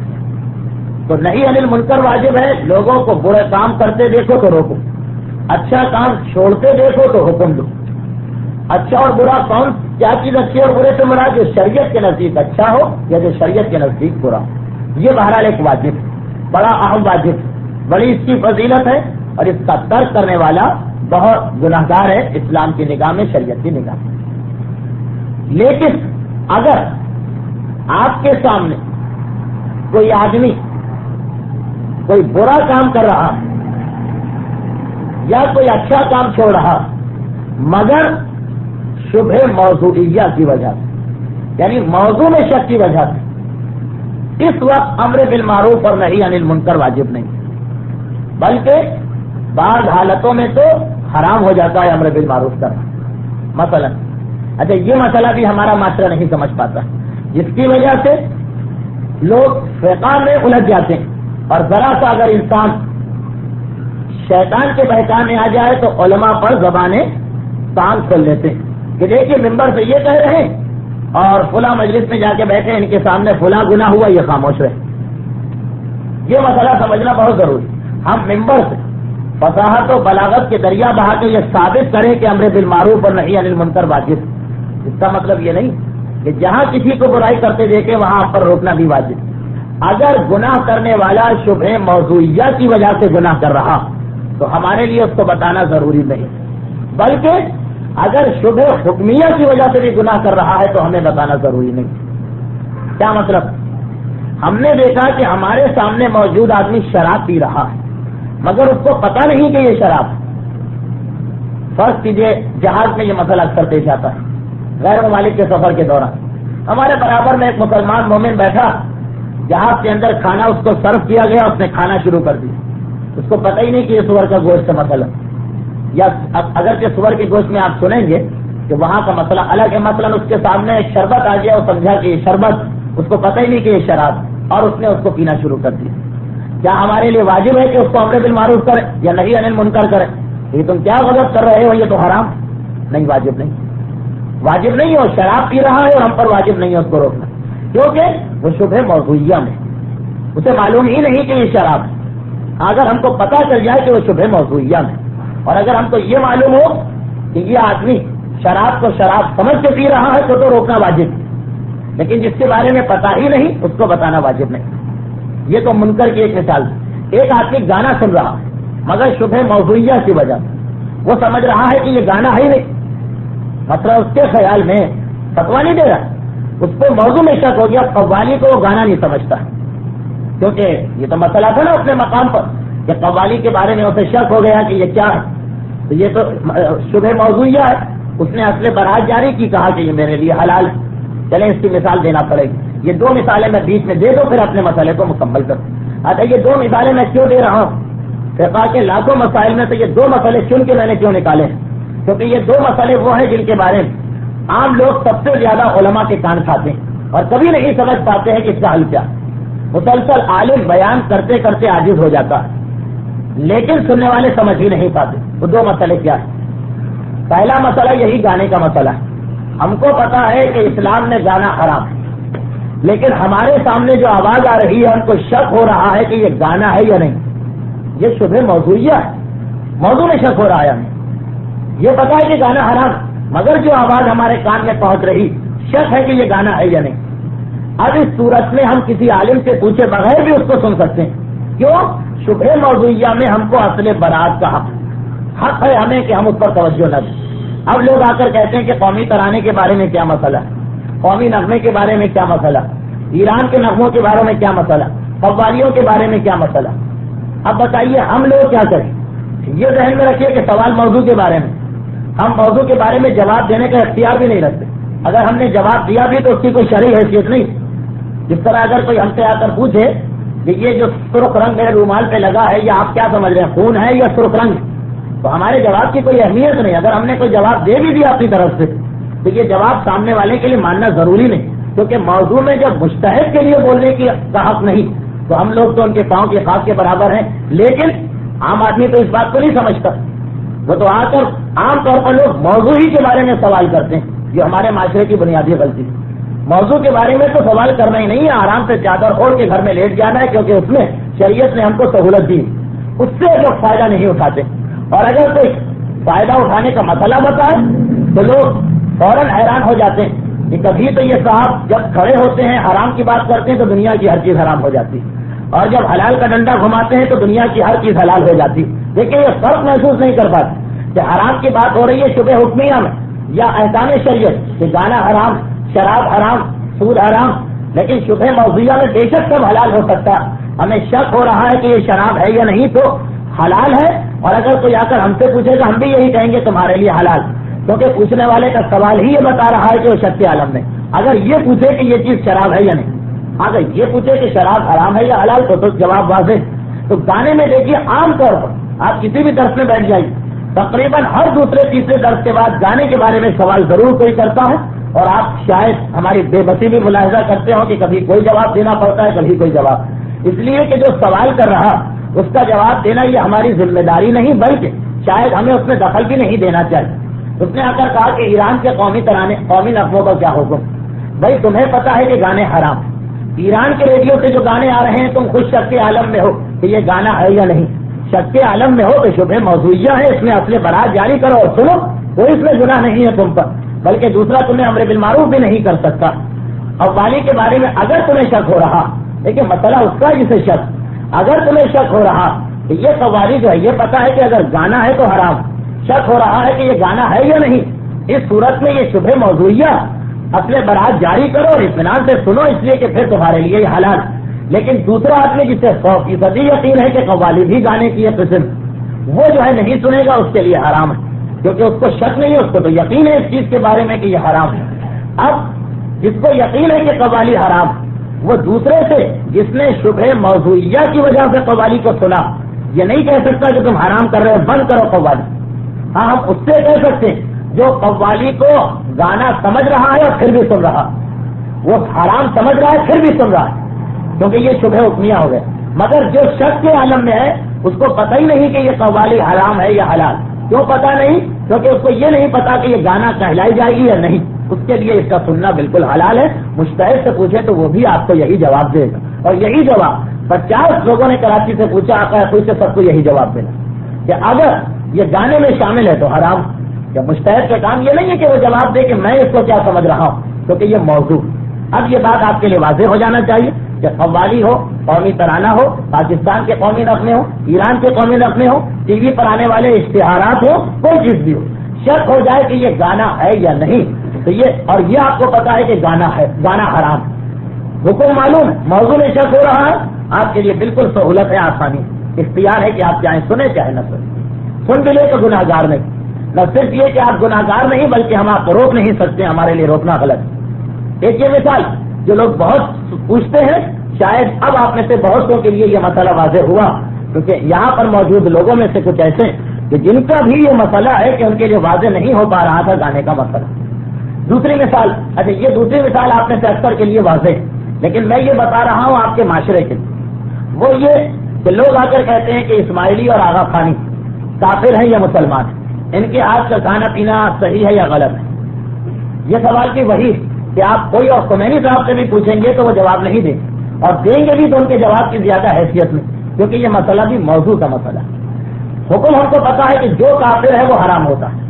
تو نہی عن المنکر واجب ہے، لوگوں کو برے کام کرتے دیکھو تو روکو، اچھا کام چھوڑتے دیکھو تو حکم دو. اچھا اور برا کون، کیا چیز اچھی اور برے سے مراد، جو شریعت کے نزدیک اچھا ہو یا جو شریعت کے نزدیک برا ہو. یہ بہرحال ایک واجب ہے، بڑا اہم واجب، بڑی اس کی فضیلت ہے، اور اس کا ترک کرنے والا بہت گناہگار ہے اسلام کی نگاہ میں، شریعت کی نگاہ میں. لیکن اگر آپ کے سامنے کوئی آدمی کوئی برا کام کر رہا یا کوئی اچھا کام چھوڑ رہا مگر شبہ موضوعیہ کی وجہ سے، یعنی موضوع میں شک کی وجہ سے اس وقت امر بالمعروف اور نہی عن المنکر واجب نہیں، بلکہ بعض حالتوں میں تو حرام ہو جاتا ہے امر بالمعروف کرنا. مثلا اچھا یہ مسئلہ بھی ہمارا معاشرہ نہیں سمجھ پاتا، جس کی وجہ سے لوگ فقہ میں الجھ جاتے ہیں، اور ذرا سا اگر انسان شیطان کے بہکان میں آ جائے تو علماء پر زبانیں تان کھول لیتے ہیں کہ دیکھیے ممبر سے یہ کہہ رہے ہیں اور فلاں مجلس میں جا کے بیٹھے ان کے سامنے فلاں گناہ ہوا، یہ خاموش رہے. یہ مسئلہ سمجھنا بہت ضروری. ہم ممبر سے فصاحت و بلاغت کے دریا بہا کے یہ ثابت کریں کہ امر بالمعروف اور نہی عن المنکر واجب، اس کا مطلب یہ نہیں کہ جہاں کسی کو برائی کرتے دیکھے وہاں آپ پر روکنا بھی واجب. اگر گناہ کرنے والا شبہ موضوعیہ کی وجہ سے گناہ کر رہا تو ہمارے لیے اس کو بتانا ضروری نہیں، بلکہ اگر شبہ حکمیہ کی وجہ سے بھی گناہ کر رہا ہے تو ہمیں بتانا ضروری نہیں. کیا مطلب؟ ہم نے دیکھا کہ ہمارے سامنے موجود آدمی شراب پی رہا ہے مگر اس کو پتا نہیں کہ یہ شراب ہے. فرض کیجیے جہاز میں یہ مسئلہ اکثر پیش آتا ہے، غیر ممالک کے سفر کے دوران ہمارے برابر میں ایک مسلمان مومن بیٹھا، جہاز کے اندر کھانا اس کو سرو کیا گیا، اس نے کھانا شروع کر دیا. اس کو پتہ ہی نہیں کہ یہ سور کا گوشت کا مسئلہ، یا اگرچہ سور کے گوشت میں آپ سنیں گے کہ وہاں کا مسئلہ الگ ہے. مثلا اس کے سامنے ایک شربت آ گیا، وہ سمجھا کہ یہ شربت، اس کو پتہ ہی نہیں کہ یہ شراب، اور اس نے اس کو پینا شروع کر دیا. کیا ہمارے لیے واجب ہے کہ اس کو امر بالمعروف کرے یا نہی عن المنکر کرے؟ یہ تم کیا غلط کر رہے ہو، یہ تو حرام نہیں، واجب نہیں، واجب نہیں ہو. شراب پی رہا ہے اور ہم پر واجب نہیں ہے اس کو روکنا، کیونکہ وہ شبہ موضوعیہ میں، اسے معلوم ہی نہیں کہ یہ شراب ہے. اگر ہم کو پتہ چل جائے کہ وہ شبہ موضوعیہ میں، اور اگر ہم کو یہ معلوم ہو کہ یہ آدمی شراب کو شراب سمجھ کے پی رہا ہے تو روکنا واجب، لیکن جس کے بارے میں پتہ ہی نہیں اس کو بتانا واجب نہیں. یہ تو منکر کی ایک مثال. ایک آدمی گانا سن رہا ہے مگر شبہ موضوعیہ کی وجہ سے وہ سمجھ رہا ہے کہ یہ گانا ہے ہی نہیں، مطلب اس کے خیال میں فتویٰ نہیں دے رہا، اس کو موضوع میں شک ہو گیا، قوالی کو وہ گانا نہیں سمجھتا، کیونکہ یہ تو مسئلہ تھا نا اپنے مقام پر کہ قوالی کے بارے میں اسے شک ہو گیا کہ یہ کیا ہے، تو یہ تو شبہ موضوعیہ ہے. اس نے اصل برات جاری کی، کہا کہ یہ میرے لیے حلال ہے. چلیں اس کی مثال دینا پڑے گی. یہ دو مثالیں میں بیچ میں دے دو پھر اپنے مسئلے کو مکمل کروں. اچھا یہ دو مثالیں میں کیوں دے رہا ہوں؟ فقہ کے لاکھوں مسائل میں سے یہ دو مسئلے چن کے میں نے کیوں نکالے ہیں؟ کیونکہ یہ دو مسئلے وہ ہیں جن کے بارے میں عام لوگ سب سے زیادہ علماء کے کان کھاتے ہیں اور کبھی نہیں سمجھ پاتے ہیں کہ اس کا حل کیا. مسلسل عالم بیان کرتے کرتے عاجز ہو جاتا ہے لیکن سننے والے سمجھ ہی نہیں پاتے. وہ دو مسئلے کیا ہیں؟ پہلا مسئلہ یہی گانے کا مسئلہ ہے. ہم کو پتا ہے کہ اسلام میں گانا حرام ہے، لیکن ہمارے سامنے جو آواز آ رہی ہے ہم کو شک ہو رہا ہے کہ یہ گانا ہے یا نہیں. یہ شبہ موضوعیہ ہے، موضوع میں شک ہو رہا ہے. ہمیں یہ پتا ہے کہ گانا حرام، مگر جو آواز ہمارے کان میں پہنچ رہی شک ہے کہ یہ گانا ہے یا نہیں. اب اس صورت میں ہم کسی عالم سے پوچھے بغیر بھی اس کو سن سکتے ہیں. کیوں؟ شبہ موضوعیہ میں ہم کو اصل برات کا حق ہے ہمیں کہ ہم اس پر توجہ نہ دیں. اب لوگ آ کر کہتے ہیں کہ قومی ترانے کے بارے میں کیا مسئلہ ہے، قومی نغمے کے بارے میں کیا مسئلہ، ایران کے نغموں کے بارے میں کیا مسئلہ، قوالیوں کے بارے میں کیا مسئلہ. اب بتائیے ہم لوگ کیا کریں؟ یہ ذہن میں رکھیے کہ سوال موضوع کے بارے میں، ہم موضوع کے بارے میں جواب دینے کا اختیار بھی نہیں رکھتے. اگر ہم نے جواب دیا بھی تو اس کی کوئی شرعی حیثیت نہیں. جس طرح اگر کوئی ہم سے آ کر پوچھے کہ یہ جو سرخ رنگ میرے رومال پہ لگا ہے یہ آپ کیا سمجھ رہے ہیں، خون ہے یا سرخ رنگ، تو ہمارے جواب کی کوئی اہمیت نہیں. اگر ہم نے کوئی جواب دے بھی دیا اپنی طرف سے تو یہ جواب سامنے والے کے لیے ماننا ضروری نہیں، کیونکہ موضوع میں جب مجتہد کے لیے بولنے کی حق نہیں تو ہم لوگ تو ان کے پاؤں کے خاص کے برابر ہیں. لیکن عام آدمی تو اس بات کو نہیں سمجھتا. وہ تو آ کر عام طور پر لوگ موضوع ہی کے بارے میں سوال کرتے ہیں، جو ہمارے معاشرے کی بنیادی غلطی ہے. موضوع کے بارے میں تو سوال کرنا ہی نہیں ہے، آرام سے چادر اوڑھ کے گھر میں لیٹ جانا ہے، کیونکہ اس میں شریعت نے ہم کو سہولت دی. اس سے لوگ فائدہ نہیں اٹھاتے. اور اگر کوئی فائدہ اٹھانے کا مسئلہ بتائے تو لوگ فوراً حیران ہو جاتے ہیں کہ کبھی تو یہ صاحب جب کھڑے ہوتے ہیں حرام کی بات کرتے ہیں تو دنیا کی ہر چیز حرام ہو جاتی ہے، اور جب حلال کا ڈنڈا گھماتے ہیں تو دنیا کی ہر چیز حلال ہو جاتی. لیکن یہ فرق محسوس نہیں کر پاتے کہ حرام کی بات ہو رہی ہے شبہ حکمیہ میں یا احکام شریعت کہ گانا حرام، شراب حرام، سود حرام، لیکن شبہ موضوعیہ میں بے شک سب حلال ہو سکتا ہے. ہمیں شک ہو رہا ہے کہ یہ شراب ہے یا نہیں تو حلال ہے، اور اگر کوئی آ کر ہم سے پوچھے گا ہم بھی یہی کہیں گے تمہارے لیے حلال، کیونکہ پوچھنے والے کا سوال ہی یہ بتا رہا ہے کہ وہ شک کے عالم میں. اگر یہ پوچھے کہ یہ چیز شراب ہے یا نہیں، اگر یہ پوچھے کہ شراب حرام ہے یا حلال تو جواب واضح. تو گانے میں دیکھیے عام طور پر آپ کسی بھی درس میں بیٹھ جائیے، تقریباً ہر دوسرے تیسرے درس کے بعد گانے کے بارے میں سوال ضرور کوئی کرتا ہے، اور آپ شاید ہماری بے بسی بھی ملاحظہ کرتے ہو کہ کبھی کوئی جواب دینا پڑتا ہے کبھی کوئی جواب. اس لیے کہ جو سوال کر رہا اس کا جواب دینا یہ ہماری ذمہ داری نہیں، بلکہ شاید ہمیں اس میں دخل بھی نہیں دینا چاہیے. اس نے آ کر کہا کہ ایران کے قومی ترانے قومی نغموں کا کیا حکم. بھائی تمہیں پتا ہے کہ گانے حرام، ایران کے ریڈیو سے جو گانے آ رہے ہیں تم خود شک کے عالم میں ہو کہ یہ گانا ہے یا نہیں. شک کے عالم میں ہو تو شبہ موضوعیہ ہے، اس میں اصل برات جاری کرو اور سنو، کوئی اس میں گناہ نہیں ہے تم پر، بلکہ دوسرا تمہیں امر بالمعروف بھی نہیں کر سکتا. قوالی کے بارے میں اگر تمہیں شک ہو رہا، لیکن مسئلہ اس کا جسے شک، اگر تمہیں شک ہو رہا کہ یہ قوالی جو ہے یہ پتا ہے کہ اگر گانا ہے تو حرام، شک ہو رہا ہے کہ یہ گانا ہے یا نہیں، اس صورت میں یہ شبہ موضوعیہ اصل برات جاری کرو اور اطمینان سے سنو، اس لیے کہ پھر تمہارے لیے یہ حلال. لیکن دوسرا آدمی جسے 100% یقین ہے کہ قوالی بھی گانے کی یہ قسم، وہ جو ہے نہیں سنے گا، اس کے لیے حرام ہے، کیونکہ اس کو شک نہیں ہے، اس کو تو یقین ہے اس چیز کے بارے میں کہ یہ حرام ہے. اب جس کو یقین ہے کہ قوالی حرام، وہ دوسرے سے جس نے شبہ موضوعیہ کی وجہ سے قوالی کو سنا، یہ نہیں کہہ سکتا کہ تم حرام کر رہے ہو بند کرو قوالی. ہاں ہم اس سے کہہ سکتے ہیں جو قوالی کو گانا سمجھ رہا ہے اور پھر بھی سن رہا، وہ حرام سمجھ رہا ہے پھر بھی سن رہا ہے، کیونکہ یہ شبہ حکمیہ ہو گئے. مگر جو شک کے عالم میں ہے اس کو پتہ ہی نہیں کہ یہ قوالی حرام ہے یا حلال. کیوں پتا نہیں؟ کیونکہ اس کو یہ نہیں پتا کہ یہ گانا کہلائی جائے گی یا نہیں. اس کے لیے اس کا سننا بالکل حلال ہے. مجتہد سے پوچھے تو وہ بھی آپ کو یہی جواب دے گا، اور یہی جواب 50 لوگوں نے کراچی سے پوچھا، آقا خود سے سب کو یہی جواب دینا کہ اگر یہ گانے میں شامل ہے تو حرام. یا مجتہد کا کام یہ نہیں ہے کہ وہ جواب دے کہ میں اس کو کیا سمجھ رہا ہوں، کیونکہ یہ موضوع. اب یہ بات آپ کے لیے واضح ہو جانا چاہیے کہ قوالی ہو، قومی ترانہ ہو، پاکستان کے قومی نغمے ہو، ایران کے قومی نغمے ہو، ٹی وی پر آنے والے اشتہارات ہو، کوئی چیز بھی ہو، شک ہو جائے کہ یہ گانا ہے یا نہیں تو یہ، اور یہ آپ کو پتا ہے کہ گانا ہے، گانا حرام، حکم معلوم ہے، موضوع میں شک ہو رہا ہے، آپ کے لیے بالکل سہولت ہے، آسانی، اختیار ہے کہ آپ چاہیں سنیں چاہے نہ سنیں. سن بھی لے تو گناہ گار نہیں. نہ صرف یہ کہ آپ گناہ گار نہیں بلکہ ہم آپ کو روک نہیں سکتے، ہمارے لیے روکنا غلط ہے. ایک یہ مثال جو لوگ بہت پوچھتے ہیں، شاید اب آپ میں سے بہتوں کے لیے یہ مسئلہ واضح ہوا، کیونکہ یہاں پر موجود لوگوں میں سے کچھ ایسے کہ جن کا بھی یہ مسئلہ ہے کہ ان کے لیے واضح نہیں ہو پا رہا تھا گانے کا مسئلہ. دوسری مثال، اچھا یہ دوسری مثال آپ میں سے اکثر کے لیے واضح ہے، لیکن میں یہ بتا رہا ہوں آپ کے معاشرے کے لیے، وہ یہ کہ لوگ آ کر کہتے ہیں کہ اسماعیلی اور آغا خانی کافر ہیں یا مسلمان ہیں، ان کے ہاتھ کا کھانا پینا صحیح ہے یا غلط ہے. یہ سوال کی وہی کہ آپ کوئی اور خمینی صاحب سے بھی پوچھیں گے تو وہ جواب نہیں دیں گے، اور دیں گے بھی تو ان کے جواب کی زیادہ حیثیت میں، کیونکہ یہ مسئلہ بھی موضوع کا مسئلہ ہے. حکم ہم کو پتا ہے کہ جو کافر ہے وہ حرام ہوتا ہے.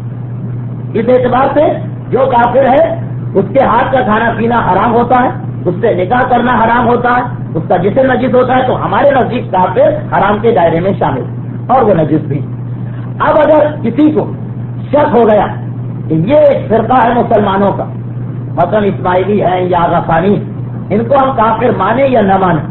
اس اعتبار سے جو کافر ہے اس کے ہاتھ کا کھانا پینا حرام ہوتا ہے، اس سے نکاح کرنا حرام ہوتا ہے، اس کا جسم نجس ہوتا ہے، تو ہمارے نزدیک کافر حرام کے دائرے میں شامل اور وہ نجس بھی. اب اگر کسی کو شک ہو گیا کہ یہ ایک فرقہ ہے مسلمانوں کا، مثلا اسماعیلی ہے یا آغا خانی، ان کو ہم کافر مانے یا نہ مانے،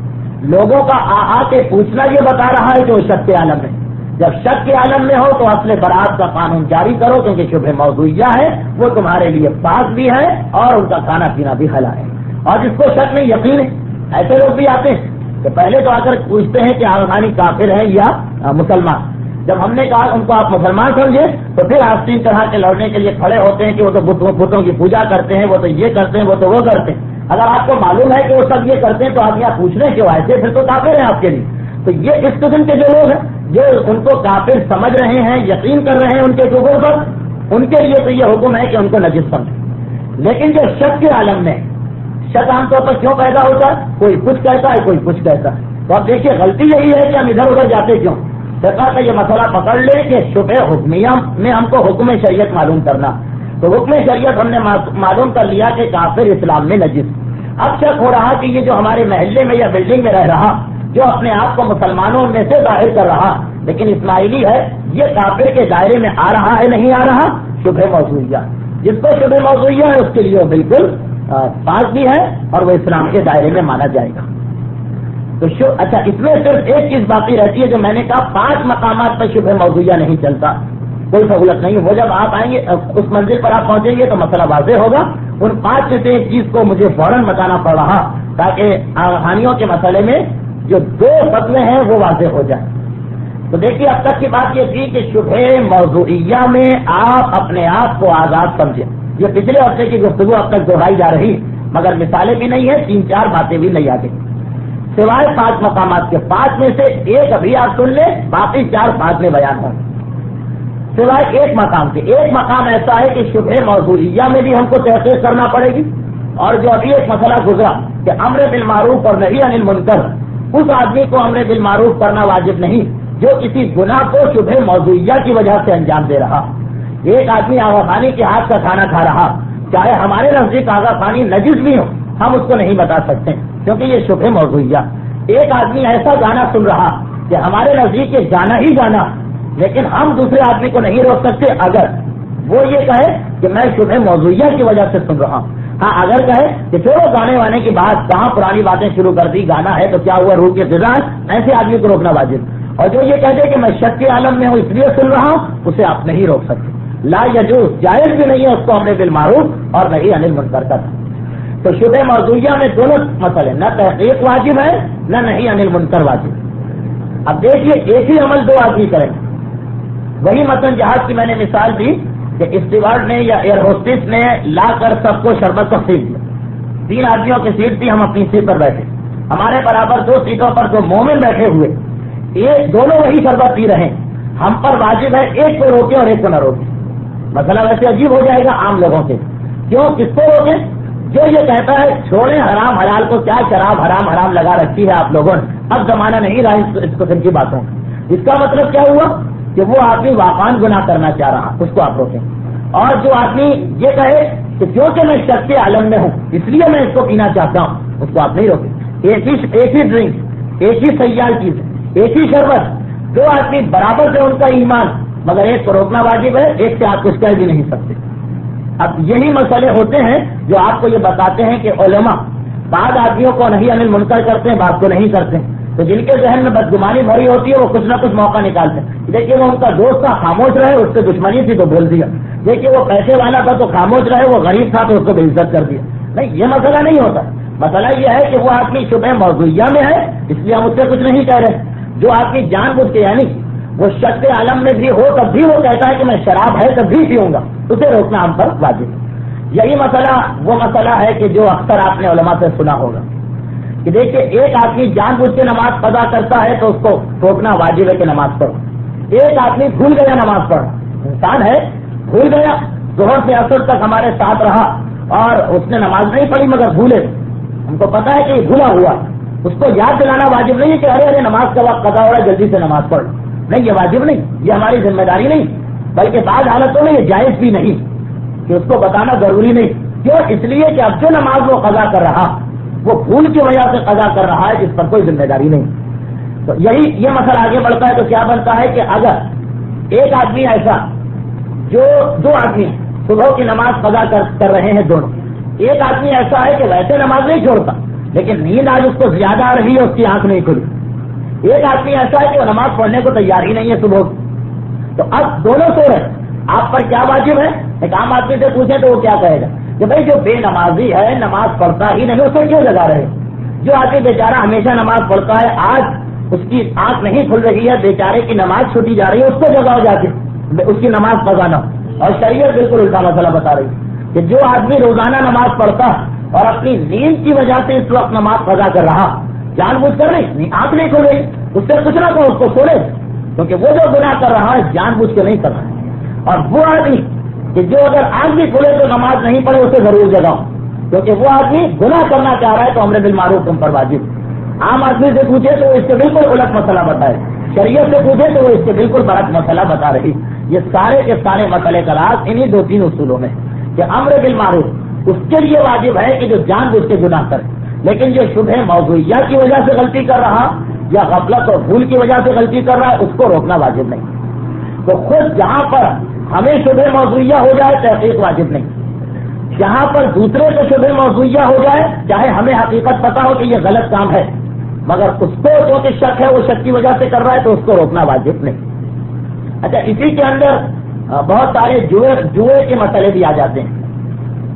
لوگوں کا آ کے پوچھنا یہ بتا رہا ہے کہ وہ شک کے عالم میں. جب شک کے عالم میں ہو تو اصل برات کا قانون جاری کرو، کیونکہ شبہ موضوعیہ ہے، وہ تمہارے لیے پاک بھی ہے اور ان کا کھانا پینا بھی حلال ہے. اور جس کو شک نہیں یقین ہے، ایسے لوگ بھی آتے ہیں کہ پہلے تو آ کر پوچھتے ہیں کہ آغا خانی کافر ہے یا مسلمان. جب ہم نے کہا ان کو آپ مسلمان سمجھے تو پھر آستین چڑھا کے لڑنے کے لیے کھڑے ہوتے ہیں کہ وہ تو بتوں کی پوجا کرتے ہیں، وہ تو یہ کرتے ہیں، وہ تو وہ کرتے ہیں. اگر آپ کو معلوم ہے کہ وہ سب یہ کرتے ہیں تو آپ یہاں پوچھنے کیوں ایسے، پھر تو کافر ہیں آپ کے لیے. تو یہ اس قسم کے جو لوگ ہیں جو ان کو کافر سمجھ رہے ہیں، یقین کر رہے ہیں ان کے حکم پر، ان کے لیے تو یہ حکم ہے کہ ان کو نجس سمجھیں. لیکن جو شک کے عالم میں، شک عام طور پر کیوں پیدا ہوتا ہے؟ کوئی کچھ کہتا ہے، کوئی کچھ کہتا ہے. تو اب دیکھیے غلطی یہی ہے کہ ہم ادھر ادھر جاتے کیوں. سرکار کا یہ مسئلہ پکڑ لے کہ شبہ حکمیہ میں ہم کو حکم شریعت معلوم کرنا، تو حکم شریعت ہم نے معلوم کر لیا کہ کافر اسلام میں نجس. اب شک ہو رہا کہ یہ جو ہمارے محلے میں یا بلڈنگ میں رہ رہا، جو اپنے آپ کو مسلمانوں میں سے ظاہر کر رہا لیکن اسماعیلی ہے، یہ کافر کے دائرے میں آ رہا ہے نہیں آ رہا؟ شبہ موضوعیہ. جس کو شبہ موضوعیہ ہے اس کے لیے وہ بالکل پاک بھی ہے اور وہ اسلام کے دائرے میں مانا جائے گا. تو اچھا اس میں صرف ایک چیز باقی رہتی ہے جو میں نے کہا 5 مقامات پر شبہ موضوعیہ نہیں چلتا، کوئی سہولت نہیں. وہ جب آپ آئیں گے اس منزل پر آپ پہنچیں گے تو مسئلہ واضح ہوگا. ان 5 میں سے ایک چیز کو مجھے فوراً بتانا پڑ رہا تاکہ آغانیوں کے مسئلے میں جو 2 فتوے ہیں وہ واضح ہو جائیں. تو دیکھیے اب تک کی بات یہ تھی کہ شبہ موضوعیہ میں آپ اپنے آپ کو آزاد سمجھیں. یہ پچھلے ہفتے کی گفتگو اب تک دہرائی جا رہی مگر مثالیں بھی نہیں ہیں, 3-4 باتیں بھی نہیں آ گئی سوائے 5 مقامات کے. 5 میں سے ایک ابھی آپ سن لیں, باقی 4 بعد میں بیان ہوں سوائے ایک مقام کے. ایک مقام ایسا ہے کہ شبہ موضوعیہ میں بھی ہم کو تحقیق کرنا پڑے گی, اور جو ابھی ایک مسئلہ گزرا کہ امر بالمعروف اور نہی عن المنکر, اس آدمی کو امر بالمعروف کرنا واجب نہیں جو کسی گناہ کو شبہ موضوعیہ کی وجہ سے انجام دے رہا. ایک آدمی آغا خانی کے ہاتھ کا کھانا کھا رہا, چاہے ہمارے نزدیک آغا خانی نجس بھی ہو, ہم اس کو نہیں بتا سکتے کیونکہ یہ شبہ موضوعیہ. ایک آدمی ایسا گانا سن رہا کہ ہمارے نزدیک یہ گانا ہی گانا, لیکن ہم دوسرے آدمی کو نہیں روک سکتے اگر وہ یہ کہے کہ میں شبہ موضوعیہ کی وجہ سے سن رہا ہوں. ہاں اگر کہے کہ چلو گانے وانے کی بات کہاں پرانی باتیں شروع کر دی, گانا ہے تو کیا ہوا, روح کی غذا ہے, ایسے آدمی کو روکنا واجب. اور جو یہ کہتے کہ میں شک کے عالم میں ہوں اس لیے سن رہا ہوں, اسے آپ نہیں روک سکتے. لا یجوز, جائز بھی نہیں ہے اس کو امر بالمعروف اور نہی عن المنکر کا. تو شبہ موضوعیہ میں دونوں مسئلے, نہ تحقیق واجب ہے نہ نہی عن المنکر واجب. اب دیکھیے ایک ہی عمل 2 آدمی کریں, وہی مثلا جہاز کی میں نے مثال دی کہ اسٹیورڈ نے یا ایئر ہوسٹس نے لا کر سب کو شربت تقسیم دیا. 3 آدمیوں کی سیٹ تھی, ہم اپنی سیٹ پر بیٹھے, ہمارے برابر 2 سیٹوں پر 2 مومن بیٹھے ہوئے, یہ دونوں وہی شربت پی رہے ہیں. ہم پر واجب ہے ایک کو روکے اور ایک کو نہ روکے. مسئلہ ویسے عجیب ہو جائے گا عام لوگوں سے, کیوں, کس کو روکے؟ جو یہ کہتا ہے چھوڑیں حرام حلال کو, کیا شراب حرام لگا رکھی ہے آپ لوگوں نے, اب زمانہ نہیں رہا اس قسم کی باتوں. اس کا مطلب کیا ہوا کہ وہ آدمی واقعان گناہ کرنا چاہ رہا, اس کو آپ روکیں. اور جو آدمی یہ کہے کہ کیونکہ میں شک کے عالم میں ہوں اس لیے میں اس کو پینا چاہتا ہوں, اس کو آپ نہیں روکیں. ایک ہی ڈرنک, ایک ہی سیال چیز, ایک ہی شربت, 2 آدمی برابر سے ان کا ایمان, مگر ایک کو روکنا واجب ہے, ایک سے آپ کچھ کہہ بھی نہیں سکتے. اب یہی مسئلے ہوتے ہیں جو آپ کو یہ بتاتے ہیں کہ علماء بعض آدمیوں کو نہی عن المنکر کرتے ہیں, بعض کو نہیں کرتے ہیں. تو جن کے ذہن میں بدگمانی بھری ہوتی ہے وہ کچھ نہ کچھ موقع نکالتے ہیں. دیکھیے وہ ان کا دوست تھا, خاموش رہے, اس سے دشمنی تھی تو بول دیا. دیکھیے وہ پیسے والا تھا تو خاموش رہے, وہ غریب تھا تو اس کو بے عزت کر دیا. نہیں, یہ مسئلہ نہیں ہوتا. مسئلہ یہ ہے کہ وہ آدمی شبہ موضوعیہ میں ہے اس لیے ہم اس سے کچھ نہیں کہہ رہے. جو آدمی جان بوجھ کے یعنی وہ شک کے عالم میں بھی ہو تب بھی وہ کہتا ہے کہ میں شراب ہے تب بھی پیوں گا, اسے روکنا ہم پر واجب ہے. یہی مسئلہ وہ مسئلہ ہے کہ جو اکثر آپ نے علماء سے سنا ہوگا کہ دیکھیے ایک آدمی جان بوجھ کے نماز قضا کرتا ہے تو اس کو روکنا واجب ہے کہ نماز پڑھو. ایک آدمی بھول گیا نماز پڑھنا, انسان ہے بھول گیا, ظہر سے عصر تک ہمارے ساتھ رہا اور اس نے نماز نہیں پڑھی مگر بھولے, ہم کو پتا ہے کہ یہ بھولا ہوا, اس کو یاد دلانا واجب نہیں ہے کہ ارے نماز کا وقت قضا ہو رہا ہے جلدی سے نماز پڑھ. نہیں, یہ واجب نہیں, یہ ہماری ذمہ داری نہیں, بلکہ بعض حالتوں میں یہ جائز بھی نہیں کہ اس کو بتانا ضروری نہیں. کیوں؟ اس لیے کہ اب جو نماز وہ قضا کر رہا وہ بھول کی وجہ سے قضا کر رہا ہے جس پر کوئی ذمہ داری نہیں. تو یہ مسئلہ آگے بڑھتا ہے تو کیا بنتا ہے کہ اگر ایک آدمی ایسا جو 2 آدمی صبح کی نماز قضا کر رہے ہیں دونوں, ایک آدمی ایسا ہے کہ ویسے نماز نہیں چھوڑتا لیکن نیند آج اس کو زیادہ آ رہی ہے, اس کی آنکھ نہیں کھلی. ایک آدمی ایسا ہے کہ وہ نماز پڑھنے کو تیار ہی نہیں ہے صبح. تو اب دونوں سو رہے, آپ پر کیا واجب ہے؟ ایک عام آدمی سے پوچھیں تو وہ کیا کہے گا کہ بھائی جو بے نمازی ہے نماز پڑھتا ہی نہیں اسے کیوں جگا رہے. جو آدمی بیچارہ ہمیشہ نماز پڑھتا ہے آج اس کی آنکھ نہیں کھل رہی ہے, بیچارے کی نماز چھوٹی جا رہی ہے, اس کو جگاؤ جا کے, اس کی نماز قضا نہ. اور شریعت بالکل الٹا مسئلہ بتا رہی ہے کہ جو آدمی روزانہ نماز پڑھتا اور اپنی نیند کی وجہ سے اس وقت نماز قضا کر رہا, جان بوجھ کر نہیں, آنکھ نہیں کھل رہی, اس سے کچھ نہ کہو, اس کو چھوڑے, کیونکہ وہ جو گناہ کر رہا ہے جان بوجھ کے نہیں کر رہا ہے. اور وہ آدمی کہ جو اگر آنکھ بھی کھلے تو نماز نہیں پڑھے اسے ضرور جگاؤ, کیونکہ وہ آدمی گناہ کرنا چاہ رہا ہے تو امر بالمعروف تم پر واجب. عام آدمی سے پوچھے تو وہ اس سے بالکل الٹ مسئلہ بتائے, شریعت سے پوچھے تو وہ اس سے بالکل برعکس مسئلہ بتا رہی. یہ سارے کے سارے مسئلے کا راز انہی 2-3 اصولوں میں کہ امر بالمعروف اس کے لیے واجب ہے کہ جو جان بوجھ کے گناہ کرے, لیکن جو شبہ موضوعیہ کی وجہ سے غلطی کر رہا یا غفلت اور بھول کی وجہ سے غلطی کر رہا ہے اس کو روکنا واجب نہیں. تو خود جہاں پر ہمیں شبہ موضوعیہ ہو جائے تحقیق واجب نہیں, جہاں پر دوسرے کو شبہ موضوعیہ ہو جائے چاہے ہمیں حقیقت پتا ہو کہ یہ غلط کام ہے مگر اس کو جو کہ شک ہے وہ شک کی وجہ سے کر رہا ہے تو اس کو روکنا واجب نہیں. اچھا, اسی کے اندر بہت سارے جوئے کے مسئلے بھی آ جاتے ہیں.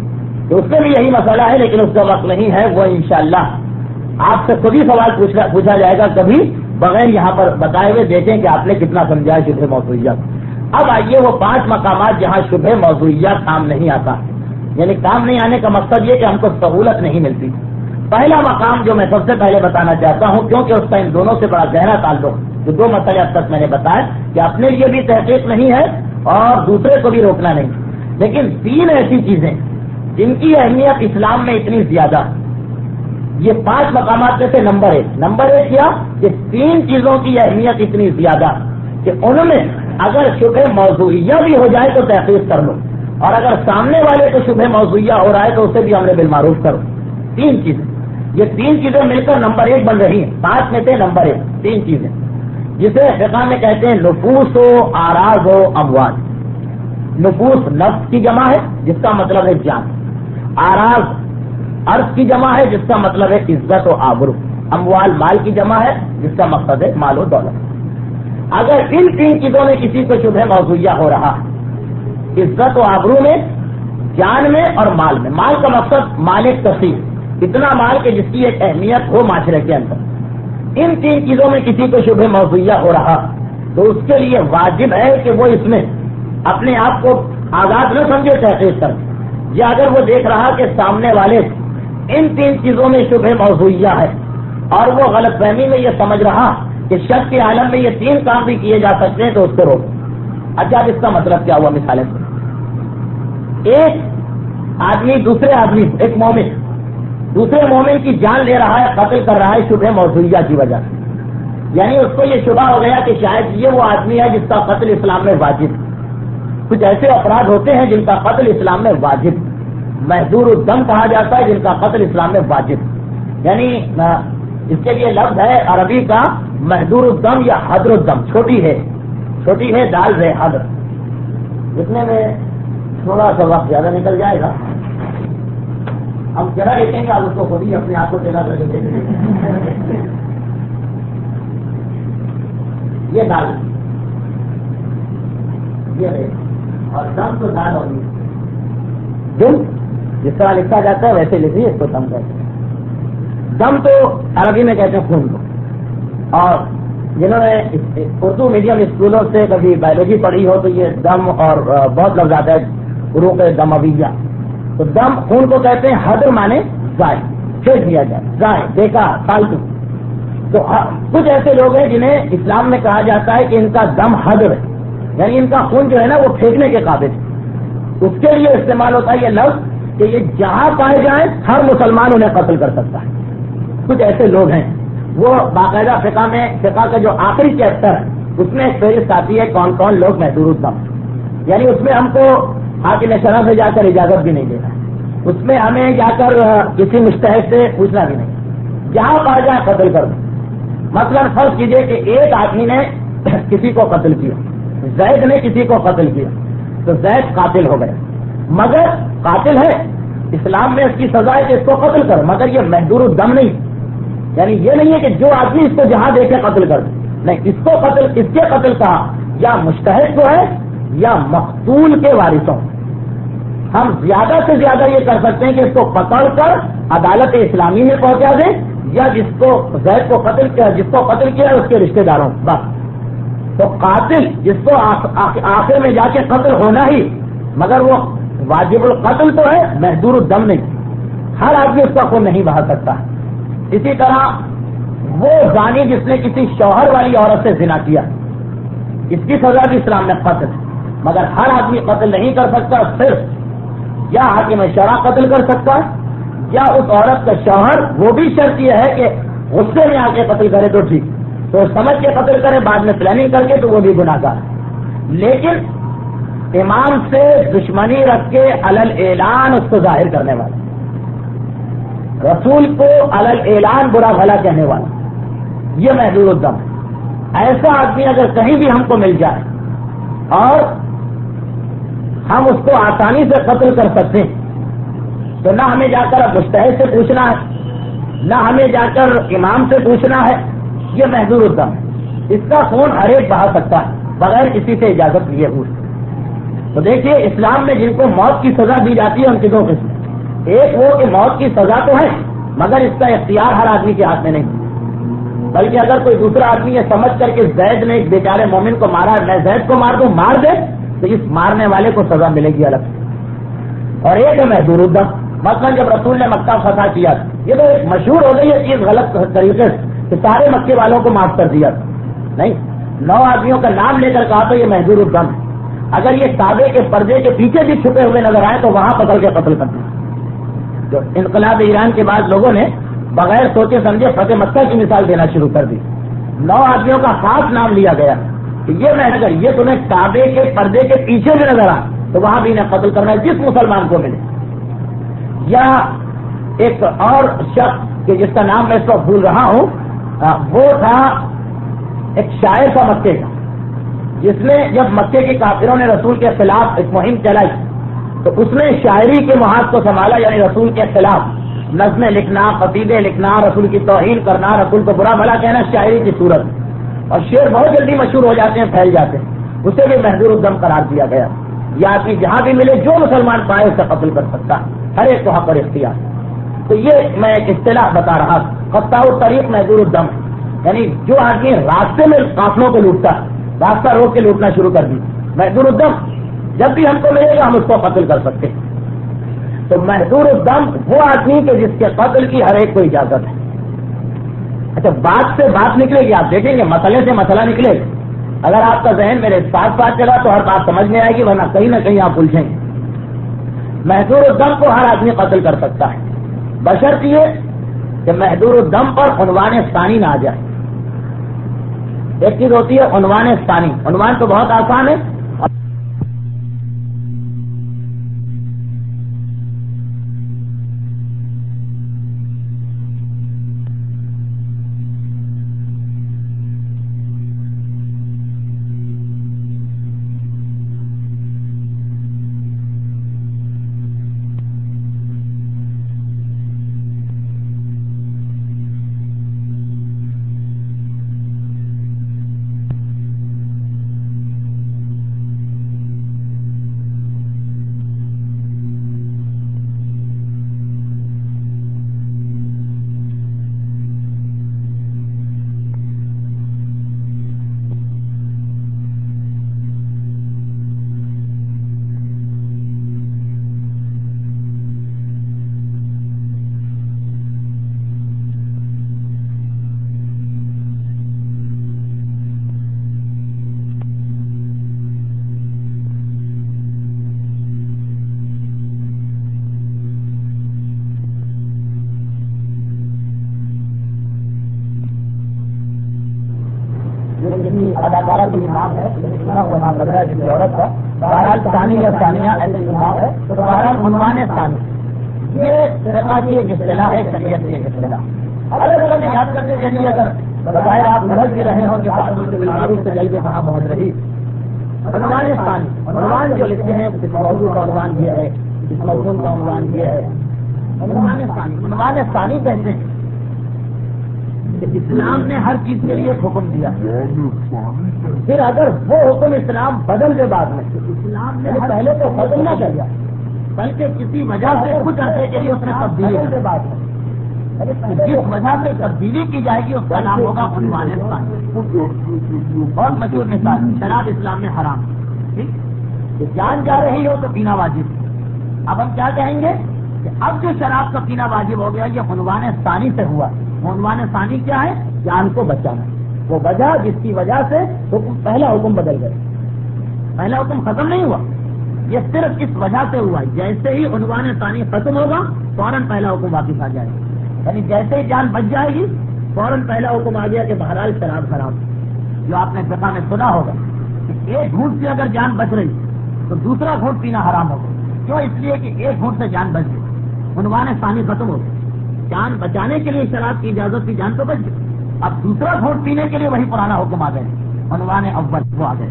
تو اس میں بھی یہی مسئلہ ہے، لیکن اس کا وقت نہیں ہے، وہ انشاءاللہ آپ سے خود ہی سوال پوچھا جائے گا کبھی بغیر یہاں پر بتائے ہوئے، دیکھیں کہ آپ نے کتنا سمجھا ہے شبہ موضوعیت۔ اب آئیے وہ 5 مقامات جہاں شبہ موضوعیت کام نہیں آتا، یعنی کام نہیں آنے کا مقصد یہ کہ ہم کو سہولت نہیں ملتی۔ پہلا مقام جو میں سب سے پہلے بتانا چاہتا ہوں، کیونکہ اس کا ان دونوں سے بڑا گہرا تعلق، جو 2 مسئلے اب تک میں نے بتایا کہ اپنے لیے بھی تحقیق نہیں ہے اور دوسرے کو بھی روکنا نہیں، لیکن 3 ایسی چیزیں جن کی اہمیت اسلام میں اتنی زیادہ، یہ 5 مقامات میں سے نمبر 1 کیا کہ 3 چیزوں کی اہمیت اتنی زیادہ کہ ان میں اگر شبہ موضوعیہ بھی ہو جائے تو تحقیق کر لو، اور اگر سامنے والے کو شبہ موضوعیہ ہو رہا ہے تو اسے بھی امر بالمعروف کرو۔ 3 چیزیں، یہ 3 چیزیں مل کر نمبر 1 بن رہی ہیں، 5 میں سے نمبر 1 3 چیزیں، جسے فقہ میں کہتے ہیں نفوس و آراز و اموال۔ نفوس نفس کی جمع ہے جس کا مطلب ہے جان، آراز عرض کی جمع ہے جس کا مطلب ہے عزت و آبرو، اموال مال کی جمع ہے جس کا مقصد ہے مال و دولت۔ اگر ان 3 چیزوں میں کسی کو شبہ موضوعیہ ہو رہا ہے، عزت و آبرو میں، جان میں اور مال میں، مال کا مقصد مال کثیر، اتنا مال کہ جس کی ایک اہمیت ہو معاشرے کے اندر، ان 3 چیزوں میں کسی کو شبہ موضوعیہ ہو رہا تو اس کے لیے واجب ہے کہ وہ اس میں اپنے آپ کو آزاد نہ سمجھے تحقیق کر، یا اگر وہ دیکھ رہا کہ سامنے والے ان 3 چیزوں میں شبہ موضوعیہ ہے اور وہ غلط فہمی میں یہ سمجھ رہا کہ شک کے عالم میں یہ 3 کام بھی کیے جا سکتے ہیں تو اس کو روکو۔ اچھا اس کا مطلب کیا ہوا؟ مثالیں، ایک آدمی دوسرے آدمی، ایک مومن دوسرے مومن کی جان لے رہا ہے، قتل کر رہا ہے شبہ موضوعیہ کی وجہ سے، یعنی اس کو یہ شبہ ہو گیا کہ شاید یہ وہ آدمی ہے جس کا قتل اسلام میں واجب۔ کچھ ایسے افراد ہوتے ہیں جن کا قتل اسلام میں واجب، محدور الدم کہا جاتا ہے جن کا قتل اسلام میں واجب، یعنی اس کے لیے لفظ ہے عربی کا محدور الدم یا حدر الدم، چھوٹی ہے دال ہے حدر، جتنے میں تھوڑا سا وقت زیادہ نکل جائے گا، ہم جگہ دیکھیں گے، آپ اس کو خود ہی اپنے آپ کو جگہ کر کے دیکھیں گے۔ یہ دال، یہ اور دم تو دال ہوگی، دم جس طرح لکھا جاتا ہے ویسے لکھیے، اس کو دم کہتے ہیں۔ دم تو عربی میں کہتے ہیں خون کو، اور جنہوں نے اردو میڈیم اسکولوں سے کبھی بایولوجی پڑھی ہو تو یہ دم اور بہت لفظ آتا ہے عروق دمویہ، تو دم خون کو کہتے ہیں، حدر مانے ضائع، پھینک دیا جائے، ضائع، بیکار، فالتو۔ تو کچھ ایسے لوگ ہیں جنہیں اسلام میں کہا جاتا ہے کہ ان کا دم حدر ہے، یعنی ان کا خون جو ہے نا وہ پھینکنے کے قابل ہے، اس کے لیے استعمال ہوتا ہے یہ لفظ کہ یہ جہاں پائے جائیں ہر مسلمان انہیں قتل کر سکتا ہے۔ کچھ ایسے لوگ ہیں، وہ باقاعدہ فقہ کا جو آخری چیپٹر ہے اس میں ایک فہرست آتی ہے کون کون لوگ محدور الدم، یعنی اس میں ہم کو حاکم شرع سے جا کر اجازت بھی نہیں دینا، اس میں ہمیں جا کر کسی مجتہد سے پوچھنا بھی نہیں، جہاں پائے جائیں قتل کر دیں۔ مثلاً فرض کیجئے کہ ایک آدمی نے کسی کو قتل کیا، زید نے کسی کو قتل کیا، تو زید قاتل ہو گیا، مگر قاتل ہے، اسلام میں اس کی سزا ہے کہ اس کو قتل کر، مگر یہ محدور الدم نہیں، یعنی یہ نہیں ہے کہ جو آدمی اس کو جہاں دیکھے قتل کر دے، نہیں، اس کو قتل، اس کے قتل کا یا مجتہد کو ہے یا مقتول کے وارثوں۔ ہم زیادہ سے زیادہ یہ کر سکتے ہیں کہ اس کو پکڑ کر عدالت اسلامی میں پہنچا دیں، یا جس کو زید کو قتل کیا، جس کو قتل کیا ہے اس کے رشتہ داروں، بس۔ تو قاتل جس کو آخر میں جا کے قتل ہونا ہی، مگر وہ واجب القتل تو ہے، محدور الدم نہیں، ہر آدمی اس کا خون نہیں بہا سکتا۔ اسی طرح وہ زانی جس نے کسی شوہر والی عورت سے زنا کیا، اس کی سزا بھی اسلام میں قتل ہے، مگر ہر آدمی قتل نہیں کر سکتا، صرف یا حاکم شرع قتل کر سکتا ہے یا اس عورت کا شوہر، وہ بھی شرط یہ ہے کہ غصے میں آ کے قتل کرے تو ٹھیک، تو سمجھ کے قتل کرے، بعد میں پلاننگ کر کے تو وہ بھی گناہ گار ہے، لیکن امام سے دشمنی رکھ کے علل اعلان اس کو ظاہر کرنے والا، رسول کو علل اعلان برا بھلا کہنے والا، یہ محدود الدم ہے۔ ایسا آدمی اگر کہیں بھی ہم کو مل جائے اور ہم اس کو آسانی سے قتل کر سکتے ہیں تو نہ ہمیں جا کر اب مجتہد سے پوچھنا ہے، نہ ہمیں جا کر امام سے پوچھنا ہے، یہ محدود الدم ہے، اس کا خون ہر ایک بہا سکتا ہے بغیر کسی سے اجازت لیے ہوئے۔ تو دیکھیے اسلام میں جن کو موت کی سزا دی جاتی ہے ان کی 2 قسم، ایک وہ کہ موت کی سزا تو ہے مگر اس کا اختیار ہر آدمی کے ہاتھ میں نہیں، بلکہ اگر کوئی دوسرا آدمی یہ سمجھ کر کے زید نے ایک بیچارے مومن کو مارا، میں زید کو مار دوں، مار دے تو اس مارنے والے کو سزا ملے گی الگ سے۔ اور ایک ہے محدود الدم، مثلا جب رسول نے مکہ فتح کیا، یہ تو ایک مشہور ہو گئی ہے چیز غلط طریقے سے کہ سارے مکے والوں کو معاف کر دیا، نہیں، 9 آدمیوں کا نام لے کر کہا تو یہ محدود الدم، اگر یہ کعبے کے پردے کے پیچھے بھی چھپے ہوئے نظر آئے تو وہاں پکڑ کے قتل کر دیا۔ جو انقلاب ایران کے بعد لوگوں نے بغیر سوچے سمجھے فتح مکہ کی مثال دینا شروع کر دی، 9 آدمیوں کا خاص نام لیا گیا کہ یہ میں اگر یہ تمہیں کعبے کے پردے کے پیچھے بھی نظر آ تو وہاں بھی انہیں قتل کرنا ہے جس مسلمان کو ملے۔ یا ایک اور شخص کہ جس کا نام میں اس وقت بھول رہا ہوں، وہ تھا ایک شاعر تھا مکے کا، جس نے جب مکے کے کافروں نے رسول کے خلاف ایک مہم چلائی تو اس نے شاعری کے محاذ کو سنبھالا، یعنی رسول کے خلاف نظمیں لکھنا، قصیدے لکھنا، رسول کی توہین کرنا، رسول کو برا بھلا کہنا شاعری کی صورت، اور شعر بہت جلدی مشہور ہو جاتے ہیں، پھیل جاتے ہیں، اسے بھی محدود الدم قرار دیا گیا۔ یہ آدمی جہاں بھی ملے جو مسلمان پائے اسے قتل کر سکتا، ہر ایک کو حق اور اختیار۔ تو یہ میں ایک اصطلاح بتا رہا، قطاع الطریق محدود الدم، یعنی جو آدمی راستے میں قافلوں کو لوٹتا، راستہ روک کے لوٹنا شروع کر دی، محدود الدم، جب بھی ہم کو ملے گا ہم اس کو قتل کر سکتے ہیں۔ تو محدود الدم وہ آدمی کہ جس کے قتل کی ہر ایک کو اجازت ہے۔ اچھا، بات سے بات نکلے گی، آپ دیکھیں گے مسئلے سے مسئلہ نکلے گا، اگر آپ کا ذہن میرے ساتھ چلا تو ہر بات سمجھ میں آئے گی، ورنہ کہیں نہ کہیں آپ الجھیں گے۔ محدود الدم کو ہر آدمی قتل کر سکتا ہے، بشرط یہ کہ محدود الدم پر عنوان ثانی نہ آ جائے۔ ایک چیز ہوتی ہے عنوان ثانی، عنوان تو بہت آسان ہے، اداکارہ کی نام ہے، وہ نام لگ رہا ہے جس عورت کا، بہرحال ثانی یا ثانیہ ایسے نام ہے، تو بہرحال عنوان ثانی یہ طریقہ کی ایک اصطلاح ہے، شریعت کی ایک اصطلاح۔ الگ الگ یاد کرتے چلیے، اگر بظاہر آپ سمجھ بھی رہے ہوں کہ بالمعروف سے جلدی کہاں پہنچ رہی۔ عنوان ثانی، عنوان جو لکھتے ہیں اس موضوع کا عنوان یہ ہے، اس موضوع کا عنوان یہ ہے، عنوان ثانی۔ عنوان ثانی کہتے ہیں کہ اسلام نے ہر چیز کے لیے حکم دیا، پھر اگر وہ حکم اسلام بدل دے بعد میں، اسلام نے پہلے تو بدل نہ کیا بلکہ کسی وجہ سے کچھ عرصے کے لیے اس نے تبدیلی کے بعد جس وجہ سے تبدیلی کی جائے گی اس کا نام ہوگا عنوان ثانی۔ بہت مشہور مثال، شراب اسلام میں حرام، ٹھیک، جان جا رہی ہو تو پینا واجب۔ اب ہم کیا کہیں گے کہ اب جو شراب کا پینا واجب ہو گیا یہ عنوان ثانی سے ہوا۔ عنوان ثانی کیا ہے؟ جان کو بچانا، وہ وجہ جس کی وجہ سے پہلا حکم بدل گیا، پہلا حکم ختم نہیں ہوا، یہ صرف اس وجہ سے ہوا۔ جیسے ہی عنوان ثانی ختم ہوگا فوراً پہلا حکم واپس آ جائے گا، یعنی جیسے ہی جان بچ جائے گی فوراً پہلا حکم آ گیا کہ بہرحال شراب حرام۔ جو آپ نے فقہ میں سنا ہوگا کہ ایک گھونٹ سے اگر جان بچ رہی تو دوسرا گھونٹ پینا حرام ہوگا، کیوں؟ اس لیے کہ ایک گھونٹ سے جان بچ گئی، عنوان ثانی ختم ہو گئی، جان بچانے کے لیے شراب کی اجازت تھی، جان تو بچ گئی، اب دوسرا گھونٹ پینے کے لیے وہی پرانا حکم آ گئے، عنوان اول وہ آ گئے۔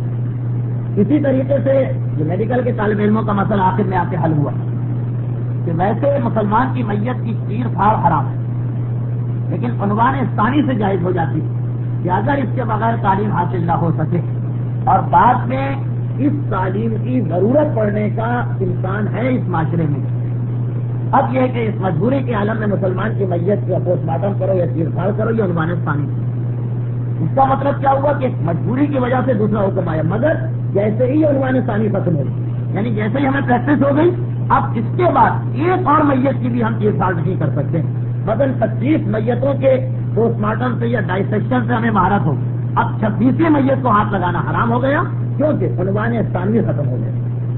اسی طریقے سے جو میڈیکل کے طالب علموں کا مسئلہ آخر میں آ کے حل ہوا کہ ویسے مسلمان کی میت کی چیر پھاڑ حرام ہے، لیکن عنوان ثانی سے جائز ہو جاتی ہے کہ اگر اس کے بغیر تعلیم حاصل نہ ہو سکے اور بعد میں اس تعلیم کی ضرورت پڑنے کا امکان ہے اس معاشرے میں، اب یہ ہے کہ اس مجبوری کے عالم میں مسلمان کی میت یا پوسٹ مارٹم کرو یا چیر پھاڑ کرو یا عنوان ثانی، اس کا مطلب کیا ہوا کہ مجبوری کی وجہ سے دوسرا حکم آیا، مگر جیسے ہی عنوان ثانی ختم ہو گئی، یعنی جیسے ہی ہمیں پریکٹس ہو گئی، اب اس کے بعد ایک اور میت کی بھی ہم چیر پھاڑ نہیں کر سکتے، مگر 25 میتوں کے پوسٹ مارٹم سے یا ڈائسیکشن سے ہمیں مہارت ہو، اب 26ویں میت کو ہاتھ لگانا حرام ہو گیا، کیونکہ عنوان ثانی ختم ہو گیا۔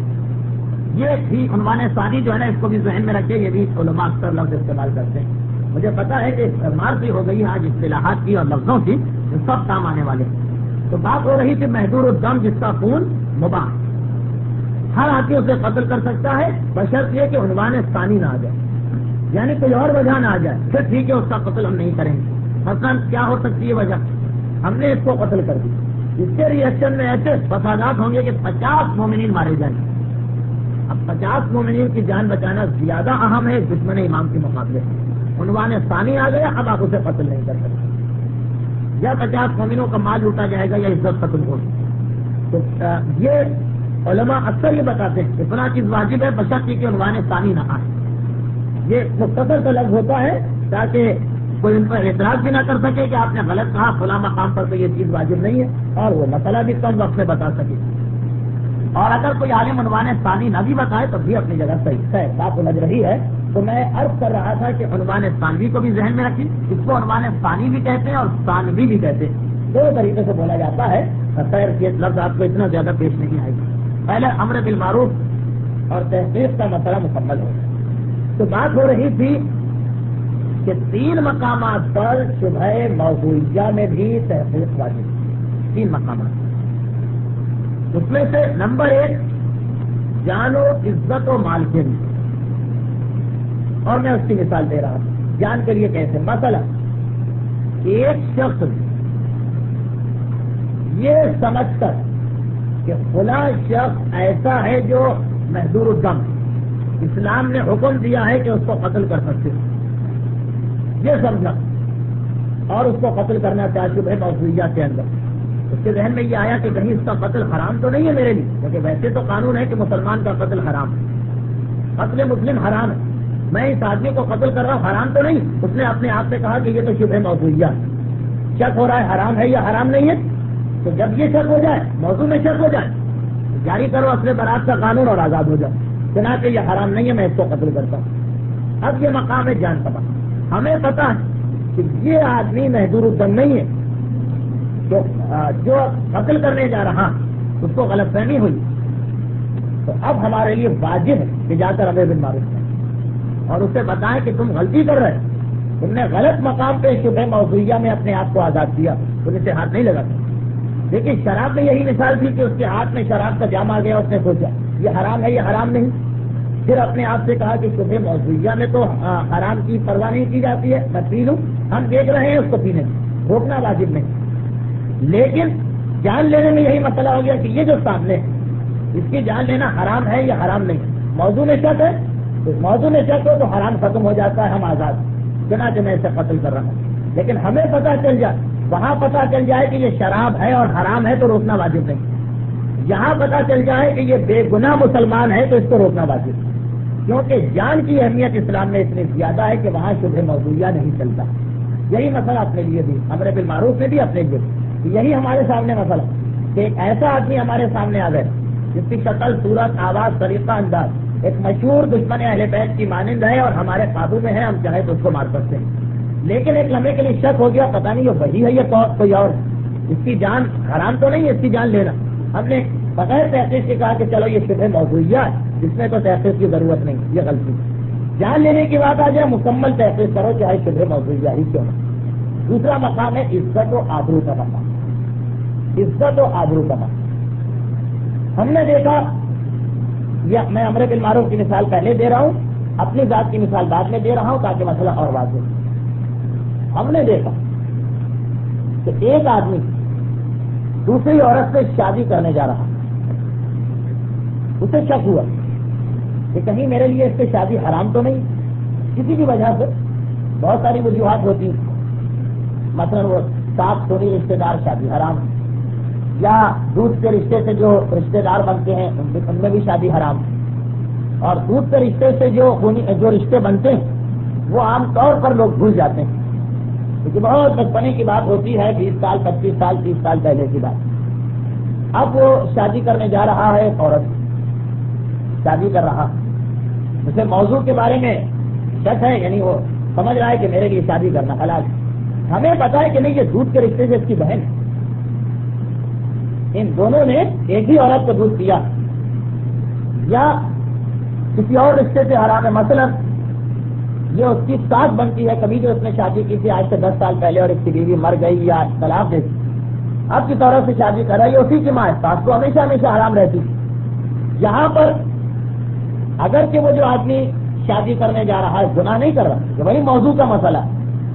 یہ بھی عنوان ثانی جو ہے نا، اس کو بھی ذہن میں رکھے، یہ بھی علماء اکثر لفظ استعمال کرتے ہیں۔ مجھے پتا ہے کہ بھرمار بھی ہو گئی آج اصطلاحات کی اور لفظوں کی، جو سب کام آنے والے ہیں۔ تو بات ہو رہی تھی محدور الدم، جس کا خون مباح، ہر آدمی اسے قتل کر سکتا ہے، بشرط یہ کہ عنوان ثانی نہ آ جائے، یعنی کوئی اور وجہ نہ آ جائے، پھر ٹھیک ہے اس کا قتل ہم نہیں کریں گے۔ مثلا کیا ہو سکتی ہے وجہ؟ ہم نے اس کو قتل کر دی، اس کے ریئیکشن میں ایسے فسادات ہوں گے کہ 50 مومنین مارے جائیں گے۔ اب 50 مومنین کی جان بچانا زیادہ اہم ہے دشمن امام کے مقابلے، عنوان ثانی آ گیا، اب آپ اسے قتل نہیں کر سکتے، یا 50 مومنوں کا مال لوٹا جائے گا یا عزت ختم ہوگی۔ تو یہ علماء اکثر یہ بتاتے ہیں اتنا چیز واجب ہے بشرط کہ عنوان ثانی نہ آئے۔ یہ مختصر کا لفظ ہوتا ہے تاکہ کوئی ان پر اعتراض بھی نہ کر سکے کہ آپ نے غلط کہا، فلاں مقام پر تو یہ چیز واجب نہیں ہے، اور وہ مسئلہ بھی کم وقت میں بتا سکے۔ اور اگر کوئی عالم عنوان ثانی نہ بھی بتائے تو بھی اپنی جگہ صحیح ہے، بات سمجھ رہی ہے۔ تو میں عرض کر رہا تھا کہ عنوان ثانوی کو بھی ذہن میں رکھیں، اس کو عنوان ثانی بھی کہتے ہیں اور ثانوی بھی کہتے ہیں، دو طریقے سے بولا جاتا ہے۔ خیر یہ لفظ آپ کو اتنا زیادہ پیش نہیں آئے گا، پہلے امر بالمعروف اور تحقیق کا مسئلہ مکمل ہو گیا۔ تو بات ہو رہی تھی کہ 3 مقامات پر شبہ موضوعیہ میں بھی تحقیق واجب، 3 مقامات، اس میں سے نمبر 1 جان و عزت و مال کے لیے، اور میں اس کی مثال دے رہا ہوں۔ جان کے لیے کیسے؟ مثلا ایک شخص یہ سمجھ کر کہ فلاں شخص ایسا ہے جو محدور الدم، اسلام نے حکم دیا ہے کہ اس کو قتل کر سکتے، یہ سمجھا اور اس کو قتل کرنا چاہتے ہے موضوعیہ کے اندر، اس کے ذہن میں یہ آیا کہ کہیں اس کا قتل حرام تو نہیں ہے میرے لیے، کیونکہ ویسے تو قانون ہے کہ مسلمان کا قتل حرام ہے، قتل مسلم حرام ہے، میں اس آدمی کو قتل کر رہا ہوں، حرام تو نہیں۔ اس نے اپنے آپ سے کہا کہ یہ تو شبہ موضوعیہ ہے، شک ہو رہا ہے حرام ہے یا حرام نہیں ہے۔ تو جب یہ شک ہو جائے، موضوع میں شک ہو جائے، جاری کرو اصل برات کا قانون اور آزاد ہو جائے، چنانچہ یہ حرام نہیں ہے، میں اس کو قتل کرتا ہوں۔ اب یہ مقام ہے جان کا، ہمیں پتا ہے کہ یہ آدمی محدور الدم نہیں ہے، جو قتل کرنے جا رہا اس کو غلط فہمی ہوئی، تو اب ہمارے لیے واجب ہے کہ جا کر امر بالمعروف کریں اور اسے بتائیں کہ تم غلطی کر رہے، تم نے غلط مقام پہ شبہ موضوعیہ میں اپنے آپ کو آزاد کیا، تم اسے ہاتھ نہیں لگا سکتے۔ لیکن شراب میں یہی مثال تھی کہ اس کے ہاتھ میں شراب کا جام آ گیا، اس نے سوچا یہ حرام ہے، یہ حرام نہیں، پھر اپنے آپ سے کہا کہ شبہ موضوعیہ میں تو حرام کی پرواہ نہیں کی جاتی ہے، میں پی لوں، ہم دیکھ رہے ہیں اس کو پینے میں، روکنا واجب نہیں۔ لیکن جان لینے میں یہی مسئلہ ہو گیا کہ یہ جو سامنے ہے اس کی جان لینا حرام ہے یا حرام نہیں، موضوع میں شک ہے، تو موضوع میں شک ہو تو حرام ختم ہو جاتا ہے، ہم آزاد، چنانچہ میں اسے قتل کر رہا ہوں۔ لیکن ہمیں پتہ چل جائے، وہاں پتہ چل جائے کہ یہ شراب ہے اور حرام ہے تو روکنا واجب نہیں، یہاں پتہ چل جائے کہ یہ بے گناہ مسلمان ہے تو اس کو روکنا واجب ہے، کیونکہ جان کی اہمیت اسلام میں اتنی زیادہ ہے کہ وہاں شبہ موضوعیہ نہیں چلتا۔ یہی مسئلہ اپنے لیے بھی، امر بالمعروف میں بھی اپنے لیے بھی، یہی ہمارے سامنے مسئلہ کہ ایک ایسا آدمی ہمارے سامنے آ گیا جس کی شکل، صورت، آواز، طریقہ، انداز ایک مشہور دشمن اہل بیت کی مانند ہے اور ہمارے قابو میں ہے، ہم چاہے تو اس کو مار سکتے ہیں، لیکن ایک لمحے کے لیے شک ہو گیا، پتہ نہیں یہ وہی ہے یا کوئی اور، اس کی جان حرام تو نہیں ہے، اس کی جان لینا، ہم نے بغیر تحقیق سے کہا کہ چلو یہ شبہ موضوعیہ ہے، جس میں تو تحقیق کی ضرورت نہیں، یہ غلطی، جان لینے کی بات آ جائے مکمل تحقیق کرو چاہے شبہ موضوعیہ ہی کیوں نہ۔ دوسرا مقام ہے عزت و آبرو کا مقام، عزت و آبرو کا مقام۔ ہم نے دیکھا، میں امر بالمعروف کی مثال پہلے دے رہا ہوں، اپنی ذات کی مثال بعد میں دے رہا ہوں تاکہ مسئلہ اور واضح ہو۔ ہم نے دیکھا کہ ایک آدمی دوسری عورت سے شادی کرنے جا رہا، اسے شک ہوا کہ کہیں میرے لیے اس سے شادی حرام تو نہیں، کسی بھی وجہ سے، بہت ساری وجوہات ہوتی ہیں، مثلا وہ صاف سونی رشتے دار شادی حرام، یا دودھ کے رشتے سے جو رشتے دار بنتے ہیں ان میں بھی شادی حرام، اور دودھ کے رشتے سے جو رشتے بنتے ہیں وہ عام طور پر لوگ بھول جاتے ہیں، کیونکہ بہت بچپنے کی بات ہوتی ہے، 20 سال 25 سال 30 سال پہلے کی بات۔ اب وہ شادی کرنے جا رہا ہے، ایک عورت شادی کر رہا، اسے موضوع کے بارے میں شک ہے، یعنی وہ سمجھ رہا ہے کہ میرے لیے شادی کرنا حلال ہے۔ ہمیں پتا ہے کہ نہیں، یہ دودھ کے رشتے سے اس کی بہن ہے، ان دونوں نے ایک ہی عورت کو دودھ پیا یا کسی اور رشتے سے حرام ہے، مثلا یہ اس کی ساس بنتی ہے، کبھی جو اس نے شادی کی تھی آج سے 10 سال پہلے اور اس کی بیوی مر گئی یا طلاق دے دی، اب کی طرف سے شادی کر رہا ہے، یہ اسی کی ماں ہے، ساس کو ہمیشہ ہمیشہ حرام رہتی تھی۔ یہاں پر اگر کہ وہ جو آدمی شادی کرنے جا رہا ہے گناہ نہیں کر رہا، یہ وہی موضوع کا مسئلہ ہے۔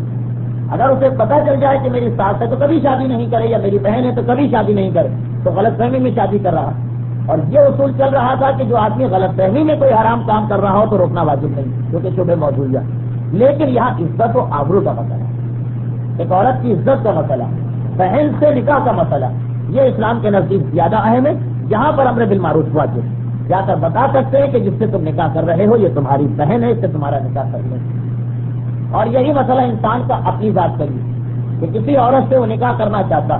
اگر اسے پتا چل جائے کہ میری ساس ہے تو کبھی شادی نہیں کرے، یا میری بہن ہے تو کبھی شادی نہیں کرے، تو غلط فہمی میں شادی کر رہا ہے۔ اور یہ اصول چل رہا تھا کہ جو آدمی غلط فہمی میں کوئی حرام کام کر رہا ہو تو روکنا واجب نہیں، کیونکہ شبہ موجود ہے۔ لیکن یہاں عزت و آبرو کا مسئلہ ہے، ایک عورت کی عزت کا مسئلہ، بہن سے نکاح کا مسئلہ، یہ اسلام کے نزدیک زیادہ اہم ہے۔ یہاں پر امر بالمعروف واجب، جا کر بتا سکتے ہیں کہ جس سے تم نکاح کر رہے ہو یہ تمہاری بہن ہے، اس سے تمہارا نکاح کر لیں۔ اور یہی مسئلہ انسان کا اپنی ذات کا بھی، کہ کسی عورت سے وہ نکاح کرنا چاہتا،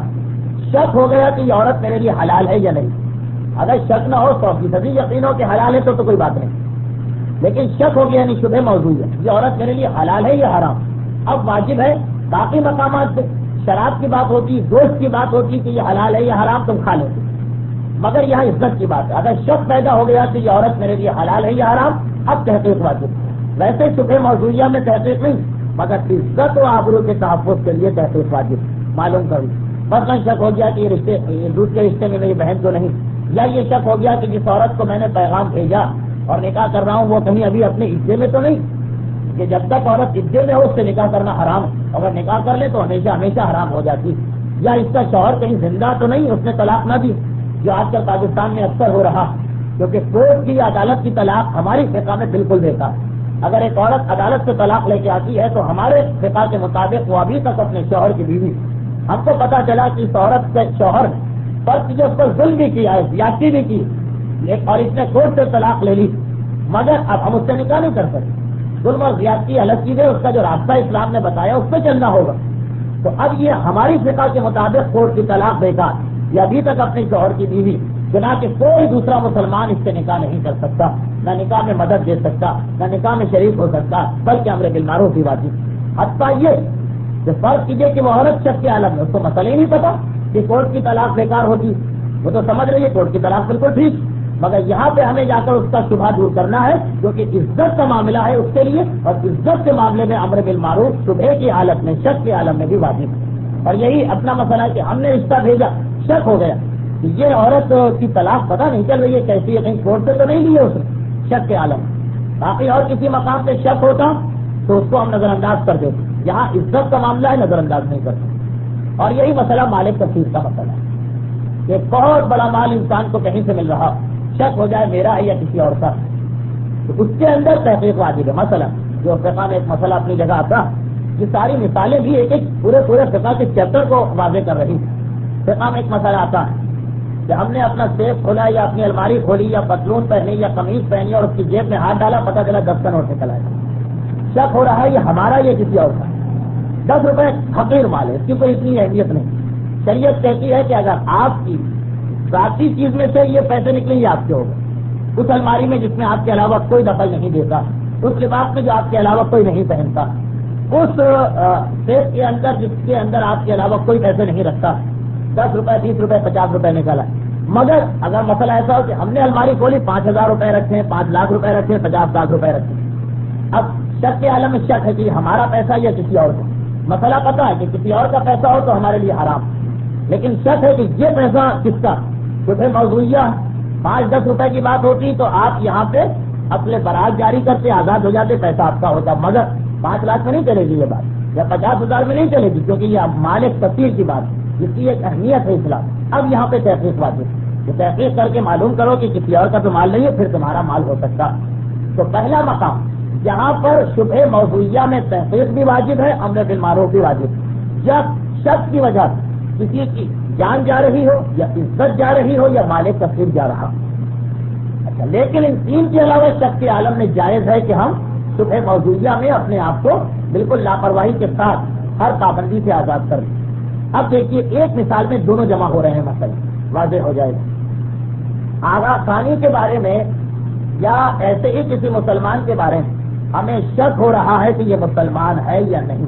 شک ہو گیا کہ یہ عورت میرے لیے حلال ہے یا نہیں۔ اگر شک نہ ہو 100% یقین ہو کہ حلال ہے تو کوئی بات نہیں، لیکن شک ہو گیا یعنی شبہ موضوع ہے، یہ عورت میرے لیے حلال ہے یا حرام۔ اب واجب ہے، باقی مقامات شراب کی بات ہوتی، گوشت کی بات ہوتی کہ یہ حلال ہے یا حرام تم کھا لو، مگر یہاں عزت کی بات ہے۔ اگر شک پیدا ہو گیا کہ یہ عورت میرے لیے حلال ہے یا حرام، اب تحقیق واجب۔ ویسے شبہ موضوعیہ میں تحقیق نہیں، مگر عزت و آبرو کے تحفظ کے لیے تحقیق واجب، معلوم کروں۔ مثلا شک ہو گیا کہ یہ دودھ کے رشتے میں میری بہن تو نہیں، یا یہ شک ہو گیا کہ جس عورت کو میں نے پیغام بھیجا اور نکاح کر رہا ہوں وہ کہیں ابھی اپنے عدے میں تو نہیں، کہ جب تک عورت عدے میں ہو اس سے نکاح کرنا حرام، اگر نکاح کر لے تو ہمیشہ ہمیشہ حرام ہو جاتی۔ یا اس کا شوہر کہیں زندہ تو نہیں، اس نے طلاق نہ دی، جو آج کل پاکستان میں اکثر ہو رہا، کیونکہ کورٹ کی عدالت کی طلاق ہماری فقہ میں بالکل بےکار۔ اگر ایک عورت عدالت سے طلاق لے کے آتی ہے تو ہمارے فقہ کے مطابق وہ ابھی تک اپنے شوہر کی بیوی، ہم کو پتا چلا کہ اس عورت کے شوہر پر جو اس پر ظلم بھی کیا ہے، زیادتی بھی کی، اور اس نے کورٹ سے طلاق لے لی، مگر اب ہم اس سے نکاح نہیں کر سکتے۔ ظلم اور زیادتی الگ چیز ہے، اس کا جو راستہ اسلام نے بتایا اس پہ چلنا ہوگا۔ تو اب یہ ہماری فقہ کے مطابق کورٹ کی طلاق بیکار، یہ ابھی تک اپنے شوہر کی بیوی، چنانچہ کوئی دوسرا مسلمان اس سے نکاح نہیں کر سکتا، نہ نکاح میں مدد دے سکتا، نہ نکاح میں شریک ہو سکتا، بلکہ امر بالمعروف کی واجب۔ حتیٰ یہ کہ فرض کیجیے کہ وہ عورت شک کے عالم میں، اس کو مسئلہ ہی نہیں پتا کہ کورٹ کی طلاق بیکار ہوتی، وہ تو سمجھ رہی ہے کورٹ کی طلاق بالکل ٹھیک، مگر یہاں پہ ہمیں جا کر اس کا شبہ دور کرنا ہے، کیونکہ عزت کا معاملہ ہے اس کے لیے، اور عزت کے معاملے میں امر بالمعروف شبہ کی حالت میں، شک کے عالم میں بھی واجب ہے۔ اور یہی اپنا مسئلہ ہے کہ ہم نے رشتہ بھیجا، شک ہو گیا کہ یہ عورت کی طلاق پتہ نہیں چل رہی ہے کیسی ہے، کہیں کورٹ سے تو نہیں لی ہے اس نے، شک کے عالم۔ باقی اور کسی مقام پہ شک ہوتا تو اس کو ہم نظر انداز کر دیتے، یہاں عزت کا معاملہ ہے، نظر انداز نہیں کرتے۔ اور یہی مسئلہ مالک تفصیل کا مسئلہ ہے کہ بہت بڑا مال انسان کو کہیں سے مل رہا، شک ہو جائے میرا ہے یا کسی اور کا، تو اس کے اندر تحقیق واجب ہے۔ مثلا جو فقہ میں ایک مسئلہ اپنی جگہ آتا، یہ ساری مثالیں بھی ایک ایک پورے فقہ کے چیپٹر کو واضح کر رہی۔ فقہ میں ایک مسئلہ آتا ہے کہ ہم نے اپنا سیف کھولا یا اپنی الماری کھولی یا پتلون پہنی یا قمیض پہنی اور اس کی جیب میں ہاتھ ڈالا، پتہ چلا 10 کا نوٹ نکل آیا، شک ہو رہا ہے یہ ہمارا یا کسی اور کا۔ 10 روپے حقیر مال ہے، اس کی کوئی اتنی اہمیت نہیں۔ شریعت کہتی ہے کہ اگر آپ کی ذاتی چیز میں سے یہ پیسے نکلیں یہ آپ کے ہوگا، اس الماری میں جس میں آپ کے علاوہ کوئی دخل نہیں دیتا، اس لباس میں جو آپ کے علاوہ کوئی نہیں پہنتا، اس سیف کے اندر جس کے اندر آپ کے علاوہ کوئی پیسے نہیں رکھتا، 10 روپے 20 روپے 50 روپے نکالا۔ مگر اگر مسئلہ ایسا ہو کہ ہم نے الماری کھولی 5000 روپے رکھے، 5 لاکھ روپے رکھے، 50 لاکھ روپے رکھے، اب شک کے عالم میں شک ہے کہ ہمارا پیسہ یا کسی اور کا، مسئلہ پتا ہے کہ کسی اور کا پیسہ ہو تو ہمارے لیے حرام، لیکن شک ہے کہ یہ پیسہ کس کا، کچھ موضوعیہ 5-10 روپے کی بات ہوتی تو آپ یہاں پہ اپنے برات جاری کرتے، آزاد ہو جاتے، پیسہ آپ کا ہوتا، مگر 5 لاکھ میں نہیں چلے گی یہ بات، یا 50,000 میں نہیں چلے گی، کیونکہ یہ مالک تفصیل کی بات ہے، جس کی ایک اہمیت ہے اسلام۔ اب یہاں پہ تحقیق واجب، تحقیق کر کے معلوم کرو کہ کسی اور کا تو مال نہیں ہے، پھر تمہارا مال ہو سکتا۔ تو پہلا مقام جہاں پر شبہ موضوعیہ میں تحقیق بھی واجب ہے، امر بالمعروف بھی واجب۔ جب شک کی وجہ سے کسی کی جان جا رہی ہو یا عزت جا رہی ہو یا مال تفصیل جا رہا، اچھا، لیکن ان تین کے علاوہ شک کے عالم میں جائز ہے کہ ہم شبہ موضوعیہ میں اپنے آپ کو بالکل لاپرواہی کے ساتھ ہر پابندی سے آزاد کر دیں. اب دیکھیے ایک مثال میں دونوں جمع ہو رہے ہیں، مسئلے واضح ہو جائے گا. آغا خانی کے بارے میں یا ایسے ہی کسی مسلمان کے بارے میں ہمیں شک ہو رہا ہے کہ یہ مسلمان ہے یا نہیں.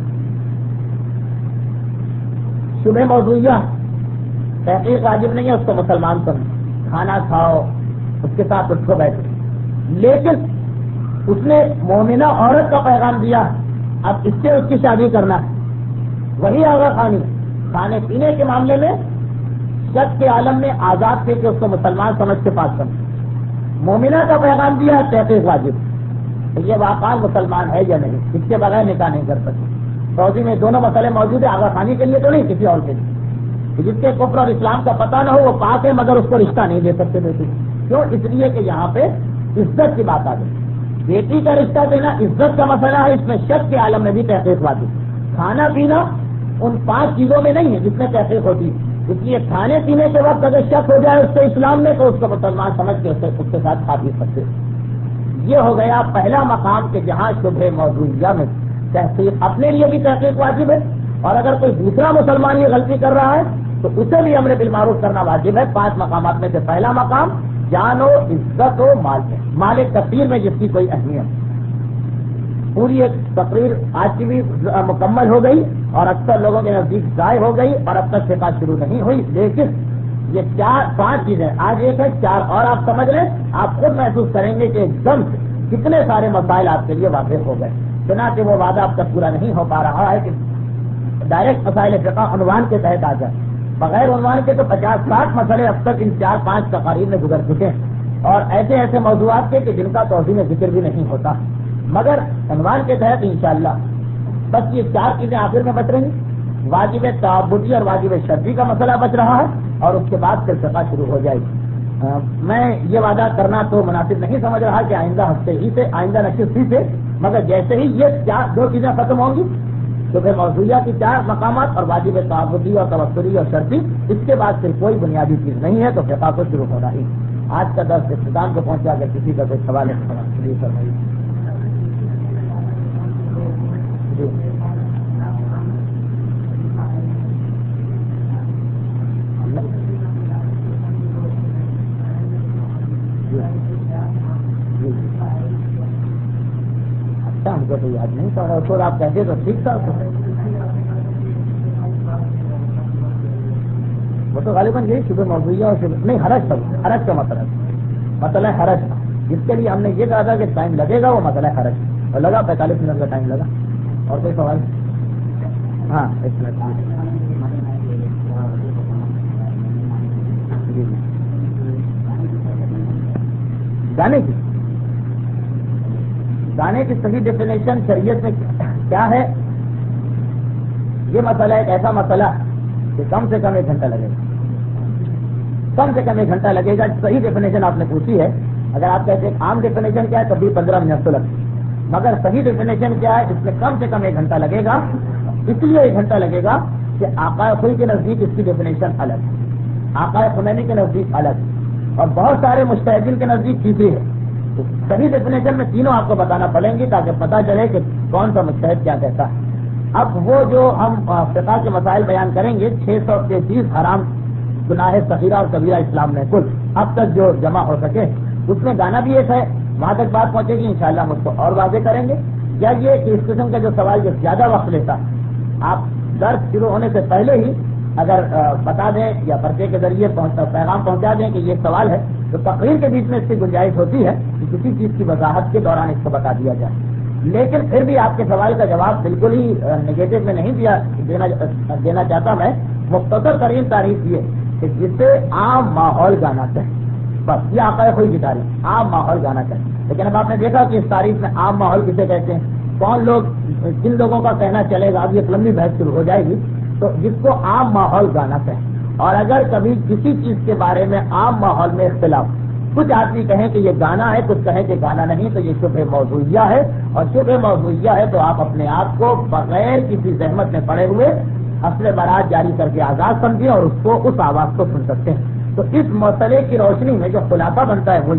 شبہ موضوعیہ تحقیق واجب نہیں ہے، اس کو مسلمان سمجھو، کھانا کھاؤ، اس کے ساتھ اٹھو بیٹھو، لیکن اس نے مومنہ عورت کا پیغام دیا، اب اس سے اس کی شادی کرنا ہے. وہی آغا خانی کھانے پینے کے معاملے میں شک کے عالم میں آزاد تھے کہ اس کو مسلمان سمجھ کے پاس کرنا. مومنہ کا پیغام دیا تحقیق واجب، یہ واقعہ مسلمان ہے یا نہیں، اس کے بغیر نکاح نہیں کر سکتے. سعودی میں دونوں مسئلے موجود ہیں، آغا خانی کے لیے تو نہیں، کسی اور کے لیے. جس کے کفر اور اسلام کا پتہ نہ ہو وہ پاک ہے، مگر اس کو رشتہ نہیں دے سکتے بیٹی. کیوں؟ اس لیے کہ یہاں پہ عزت کی بات آ گئی. بیٹی کا رشتہ دینا عزت کا مسئلہ ہے، اس میں شک کے عالم میں بھی تحقیق واجب. کھانا پینا ان 5 چیزوں میں نہیں ہے جس میں تحقیق ہوتی ہے، اس لیے کھانے پینے کے وقت اگر شک ہو جائے اس کے اسلام میں تو اس کو مسلمان سمجھ کے اس کے ساتھ کھا پی سکتے. یہ ہو گیا پہلا مقام کہ جہاں شبہ موضوعیہ میں تحقیق اپنے لیے بھی تحقیق واجب ہے، اور اگر کوئی دوسرا مسلمان یہ غلطی کر رہا ہے تو اسے بھی امر بالمعروف کرنا واجب ہے. 5 مقامات میں سے پہلا مقام جان و عزت و مال ہے، مال کثیر میں جس کی کوئی اہمیت. پوری ایک تقریر آج کی بھی مکمل ہو گئی اور اکثر لوگوں کے نزدیک ضائع ہو گئی اور اب تک فقہ شروع نہیں ہوئی، لیکن یہ 4-5 چیزیں آج ایک ہے، 4 اور آپ سمجھ لیں، آپ خود محسوس کریں گے کہ ایک دم سے کتنے سارے مسائل آپ کے لیے واضح ہو گئے. چنانچہ وہ وعدہ اب تک پورا نہیں ہو پا رہا ہے کہ ڈائریکٹ مسائل فقہ عنوان کے تحت آ جائے. بغیر عنوان کے تو 50-60 مسئلے اب تک ان 4-5 تقاریر میں گزر چکے ہیں، اور ایسے ایسے موضوعات کے کہ جن کا توضیح میں ذکر بھی نہیں ہوتا، مگر عنوان کے تحت انشاءاللہ بس یہ 4 چیزیں آخر میں بچ رہی ہیں. واجب تعبدی اور واجب شرعی کا مسئلہ بچ رہا ہے، اور اس کے بعد پھر فقہ شروع ہو جائے گی. میں یہ وعدہ کرنا تو مناسب نہیں سمجھ رہا کہ آئندہ ہفتے ہی سے، آئندہ نشست ہی سے، مگر جیسے ہی یہ 2 چیزیں ختم ہوں گی، شبہ موضوعیہ کی 4 مقامات اور واجب تعبدی اور توسلی اور شرطی، اس کے بعد پھر کوئی بنیادی چیز نہیں ہے تو فقہ کو شروع ہونا ہی. آج کا درس اختتام کو پہنچا. اگر کسی کا کوئی سوال ہے جی. اچھا، ہم کو تو یاد نہیں پڑ رہا، تو آپ کہتے تو ٹھیک تھا. وہ تو غالباً یہی شبہ موضوعیہ اور نہیں، حرج کا مسئلہ ہے حرج، جس کے لیے ہم نے یہ کہا تھا کہ ٹائم لگے گا، وہ مسئلہ ہے حرج، اور لگا 45 منٹ کا ٹائم لگا. اور کوئی سوال؟ ہاں، 1 منٹ. گانے کی صحیح ڈیفینیشن شریعت میں کیا ہے؟ یہ مسئلہ ایک ایسا مسئلہ کہ کم سے کم 1 گھنٹہ لگے گا، کم سے کم 1 گھنٹہ لگے گا. صحیح ڈیفینیشن آپ نے پوچھی ہے. اگر آپ کہتے ہیں عام ڈیفینیشن کیا ہے تب بھی 15 منٹ تو لگے، مگر صحیح ڈیفینیشن کیا ہے جس میں کم سے کم 1 گھنٹہ لگے گا. اس لیے 1 گھنٹہ لگے گا کہ آقا خوئی کے نزدیک اس کی ڈیفینیشن الگ، آقا خمینی کے نزدیک الگ، اور بہت سارے مجتہدین کے نزدیک تیسری ہے. تو صحیح ڈیفینیشن میں تینوں آپ کو بتانا پڑیں گی تاکہ پتہ چلے کہ کون سا مجتہد کیا کہتا ہے. اب وہ جو ہم فقہ کے مسائل بیان کریں گے، 633 حرام گناہ صغیرہ اور کبیرہ اسلام میں کل اب تک جو جمع ہو سکے، اس میں گانا بھی ایک ہے. وہاں تک بات پہنچے گی انشاءاللہ ہم اس کو اور واضح کریں گے. یا یہ کہ اس قسم کا جو سوال جو زیادہ وقت لیتا، آپ درس شروع ہونے سے پہلے ہی اگر بتا دیں یا پرچے کے ذریعے پیغام پہنچا دیں کہ یہ سوال ہے، تو تقریر کے بیچ میں اس کی گنجائش ہوتی ہے کہ کسی چیز کی وضاحت کے دوران اس کو بتا دیا جائے. لیکن پھر بھی آپ کے سوال کا جواب بالکل ہی نگیٹو میں نہیں دینا چاہتا. میں مختصر ترین تعریف یہ کہ جسے عام ماحول گانا چاہیے، بس یہ آقا خوئی کی تعریف، عام ماحول گانا چاہیے. لیکن اب آپ نے دیکھا کہ اس تعریف میں عام ماحول کسے کہتے ہیں، کون لوگ، جن لوگوں کا کہنا چلے گا، اب یہ لمبی بحث شروع ہو جائے گی. تو جس کو عام ماحول گانا چاہیے، اور اگر کبھی کسی چیز کے بارے میں عام ماحول میں اختلاف، کچھ آدمی کہیں کہ یہ گانا ہے، کچھ کہیں کہ گانا نہیں، تو یہ شبہ موضوعیہ ہے. اور شبہ موضوعیہ ہے تو آپ اپنے آپ کو بغیر کسی زحمت میں پڑے ہوئے اصل برات جاری کر کے آزاد سمجھیں اور اس آواز کو سن سکتے ہیں. تو اس مسئلے کی روشنی میں جو خلاصہ بنتا ہے وہ یہ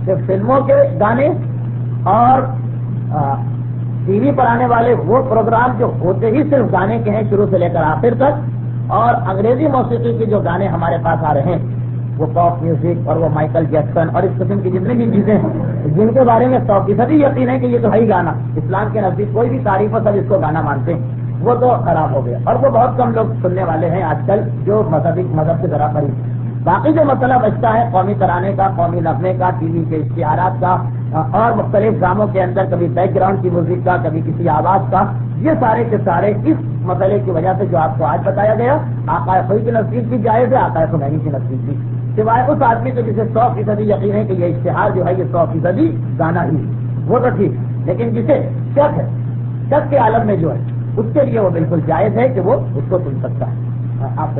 کہ فلموں کے گانے اور ٹی وی پر آنے والے وہ پروگرام جو ہوتے ہی صرف گانے کے ہیں شروع سے لے کر آخر تک، اور انگریزی موسیقی کے جو گانے ہمارے پاس آ رہے ہیں وہ پاپ میوزک اور وہ مائیکل جیکسن اور اس قسم کی جتنی بھی چیزیں ہیں جن کے بارے میں 100% یقین ہے کہ یہ تو ہے ہی گانا، اسلام کے نزدیک کوئی بھی تعریف ہو سب اس کو گانا مانتے ہیں، وہ تو خراب ہو گیا اور وہ بہت کم لوگ سننے والے ہیں آج کل جو مذہب سے ذرا قریب۔ باقی جو مسئلہ بچتا ہے قومی ترانے کا، قومی نغمے کا، ٹی وی کے اشتہارات کا اور مختلف ڈراموں کے اندر کبھی بیک گراؤنڈ کی میوزک کا، کبھی کسی آواز کا، یہ سارے کے سارے اس مسئلے کی وجہ سے جو آپ کو آج بتایا گیا آقا خوئی کی نصیب بھی جائز ہے، آقا خمینی کی نصیب بھی، سوائے اس آدمی کو جسے 100% یقین ہے کہ یہ اشتہار جو ہے یہ 100% گانا ہی، وہ تو ٹھیک، لیکن جسے شک ہے، شک کے عالم میں جو ہے اس کے لیے وہ بالکل جائز ہے کہ وہ اس کو سن سکتا ہے۔ آپ سے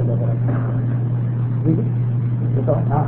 ہاں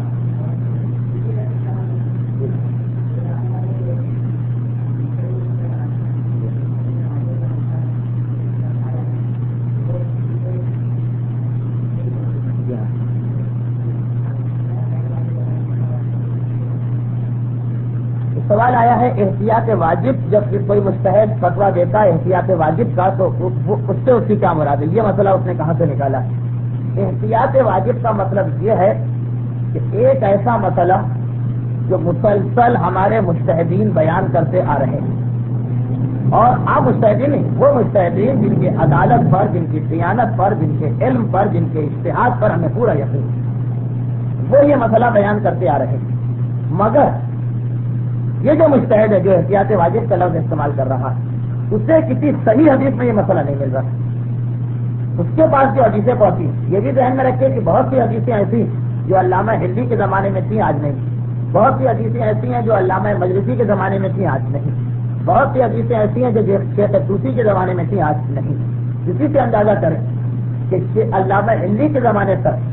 سوال آیا ہے احتیاط واجب، جب کوئی مجتہد فتویٰ دیتا ہے احتیاط واجب کا تو اس سے اس کی کیا مراد ہے؟ یہ مسئلہ اس نے کہاں سے نکالا ہے؟ احتیاط واجب کا مطلب یہ ہے کہ ایک ایسا مسئلہ جو مسلسل ہمارے مجتہدین بیان کرتے آ رہے ہیں، اور آپ مجتہدین نہیں، وہ مجتہدین جن کے عدالت پر، جن کی دیانت پر، جن کے علم پر، جن کے اجتہاد پر ہمیں پورا یقین ہے، وہ یہ مسئلہ بیان کرتے آ رہے ہیں، مگر یہ جو مجتہد ہے جو احتیاط واجب کا لفظ استعمال کر رہا ہے اسے کسی صحیح حدیث میں یہ مسئلہ نہیں مل رہا، اس کے پاس جو حدیثیں پہنچی، یہ بھی ذہن میں رکھے کہ بہت سی حدیثیں ایسی جو علامہ ہندی کے زمانے میں تھیں آج نہیں، بہت سی حدیثیں ایسی ہیں جو علامہ مجلسی کے زمانے میں تھیں آج نہیں، بہت سی حدیثیں ایسی ہیں جو شیخ طوسی کے زمانے میں تھیں آج نہیں۔ اسی سے اندازہ کریں کہ علامہ ہندی کے زمانے تک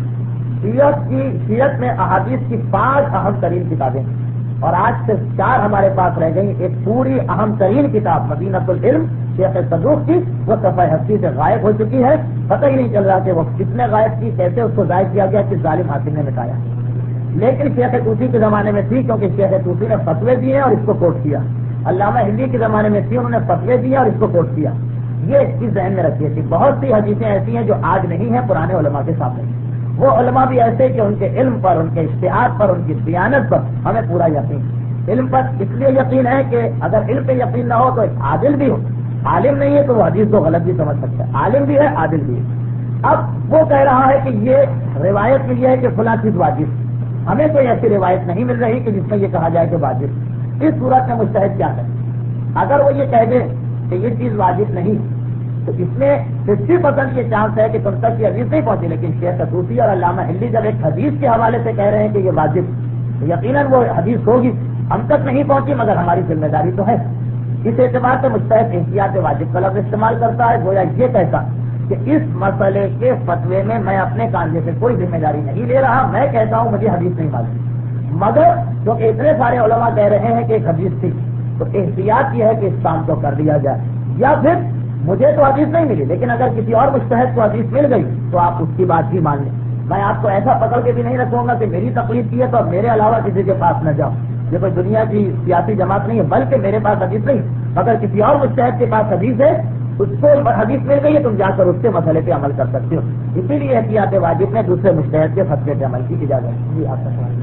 سیرت میں احادیث کی 5 اہم ترین کتابیں، اور آج سے 4 ہمارے پاس رہ گئی، ایک پوری اہم ترین کتاب مدینۃ العلم شیخ صدوق کی وہ صفحہ ہستی سے غائب ہو چکی ہے، پتہ ہی نہیں چل رہا کہ وہ کتنے غائب کی، کیسے اس کو ضائع کیا گیا، کس ظالم حاکم نے مٹایا، لیکن شیخ طوسی کے زمانے میں تھی کیونکہ شیخ طوسی نے فتوے دیے اور اس کو کوٹ کیا، علامہ ہندی کے زمانے میں تھی، انہوں نے فتوے دیے اور اس کو کوٹ کیا۔ یہ اس کی ذہن میں رکھیے کہ بہت سی حدیثیں ایسی ہیں جو آج نہیں ہیں پرانے علماء کے سامنے، وہ علماء بھی ایسے کہ ان کے علم پر، ان کے اشتہاد پر، ان کی دیانت پر ہمیں پورا یقین، علم پر اس لیے یقین ہے کہ اگر علم پہ یقین نہ ہو تو عادل بھی ہو، عالم نہیں ہے تو وہ حدیث کو غلط بھی سمجھ سکتا ہے، عالم بھی ہے عادل بھی ہے۔ اب وہ کہہ رہا ہے کہ یہ روایت ملی ہے کہ فلاں چیز واجب، ہمیں کوئی ایسی روایت نہیں مل رہی کہ جس میں یہ کہا جائے کہ واجب، اس صورت میں مجتہد کیا کرے؟ اگر وہ یہ کہہ دے کہ یہ چیز واجب نہیں تو اس میں 50% یہ چانس ہے کہ تم تک یہ حدیث نہیں پہنچی، لیکن شیخ طوسی اور علامہ ہندی جب ایک حدیث کے حوالے سے کہہ رہے ہیں کہ یہ واجب، تو یقیناً وہ حدیث ہوگی، ہم تک نہیں پہنچی مگر ہماری ذمہ داری تو ہے۔ اس اعتبار سے مجتہد احتیاط واجب کا لفظ استعمال کرتا ہے، گویا یہ کہتا کہ اس مسئلے کے فتوے میں میں اپنے کاندھے سے کوئی ذمہ داری نہیں لے رہا، میں کہتا ہوں مجھے حدیث نہیں معلوم، مگر کیونکہ اتنے سارے علماء کہہ رہے ہیں کہ ایک حدیث تھی تو احتیاط یہ ہے کہ اس کام کو کر لیا جائے، یا پھر مجھے تو حدیث نہیں ملی لیکن اگر کسی اور مجتہد کو حدیث مل گئی تو آپ اس کی بات بھی مان لیں، میں آپ کو ایسا پکڑ کے بھی نہیں رکھوں گا کہ میری تقلید کی ہے تو اب میرے علاوہ کسی کے پاس نہ جاؤ، یہ کوئی دنیا کی سیاسی جماعت نہیں ہے، بلکہ میرے پاس حدیث نہیں اگر کسی اور مجتہد کے پاس حدیث ہے، اس کو حدیث مل گئی ہے، تم جا کر اس کے مسئلے پہ عمل کر سکتے ہو، اسی لیے احتیاط واجب نے دوسرے مجتہد کے فتوے پہ عمل کی اجازت۔ جی آپ کا سوال۔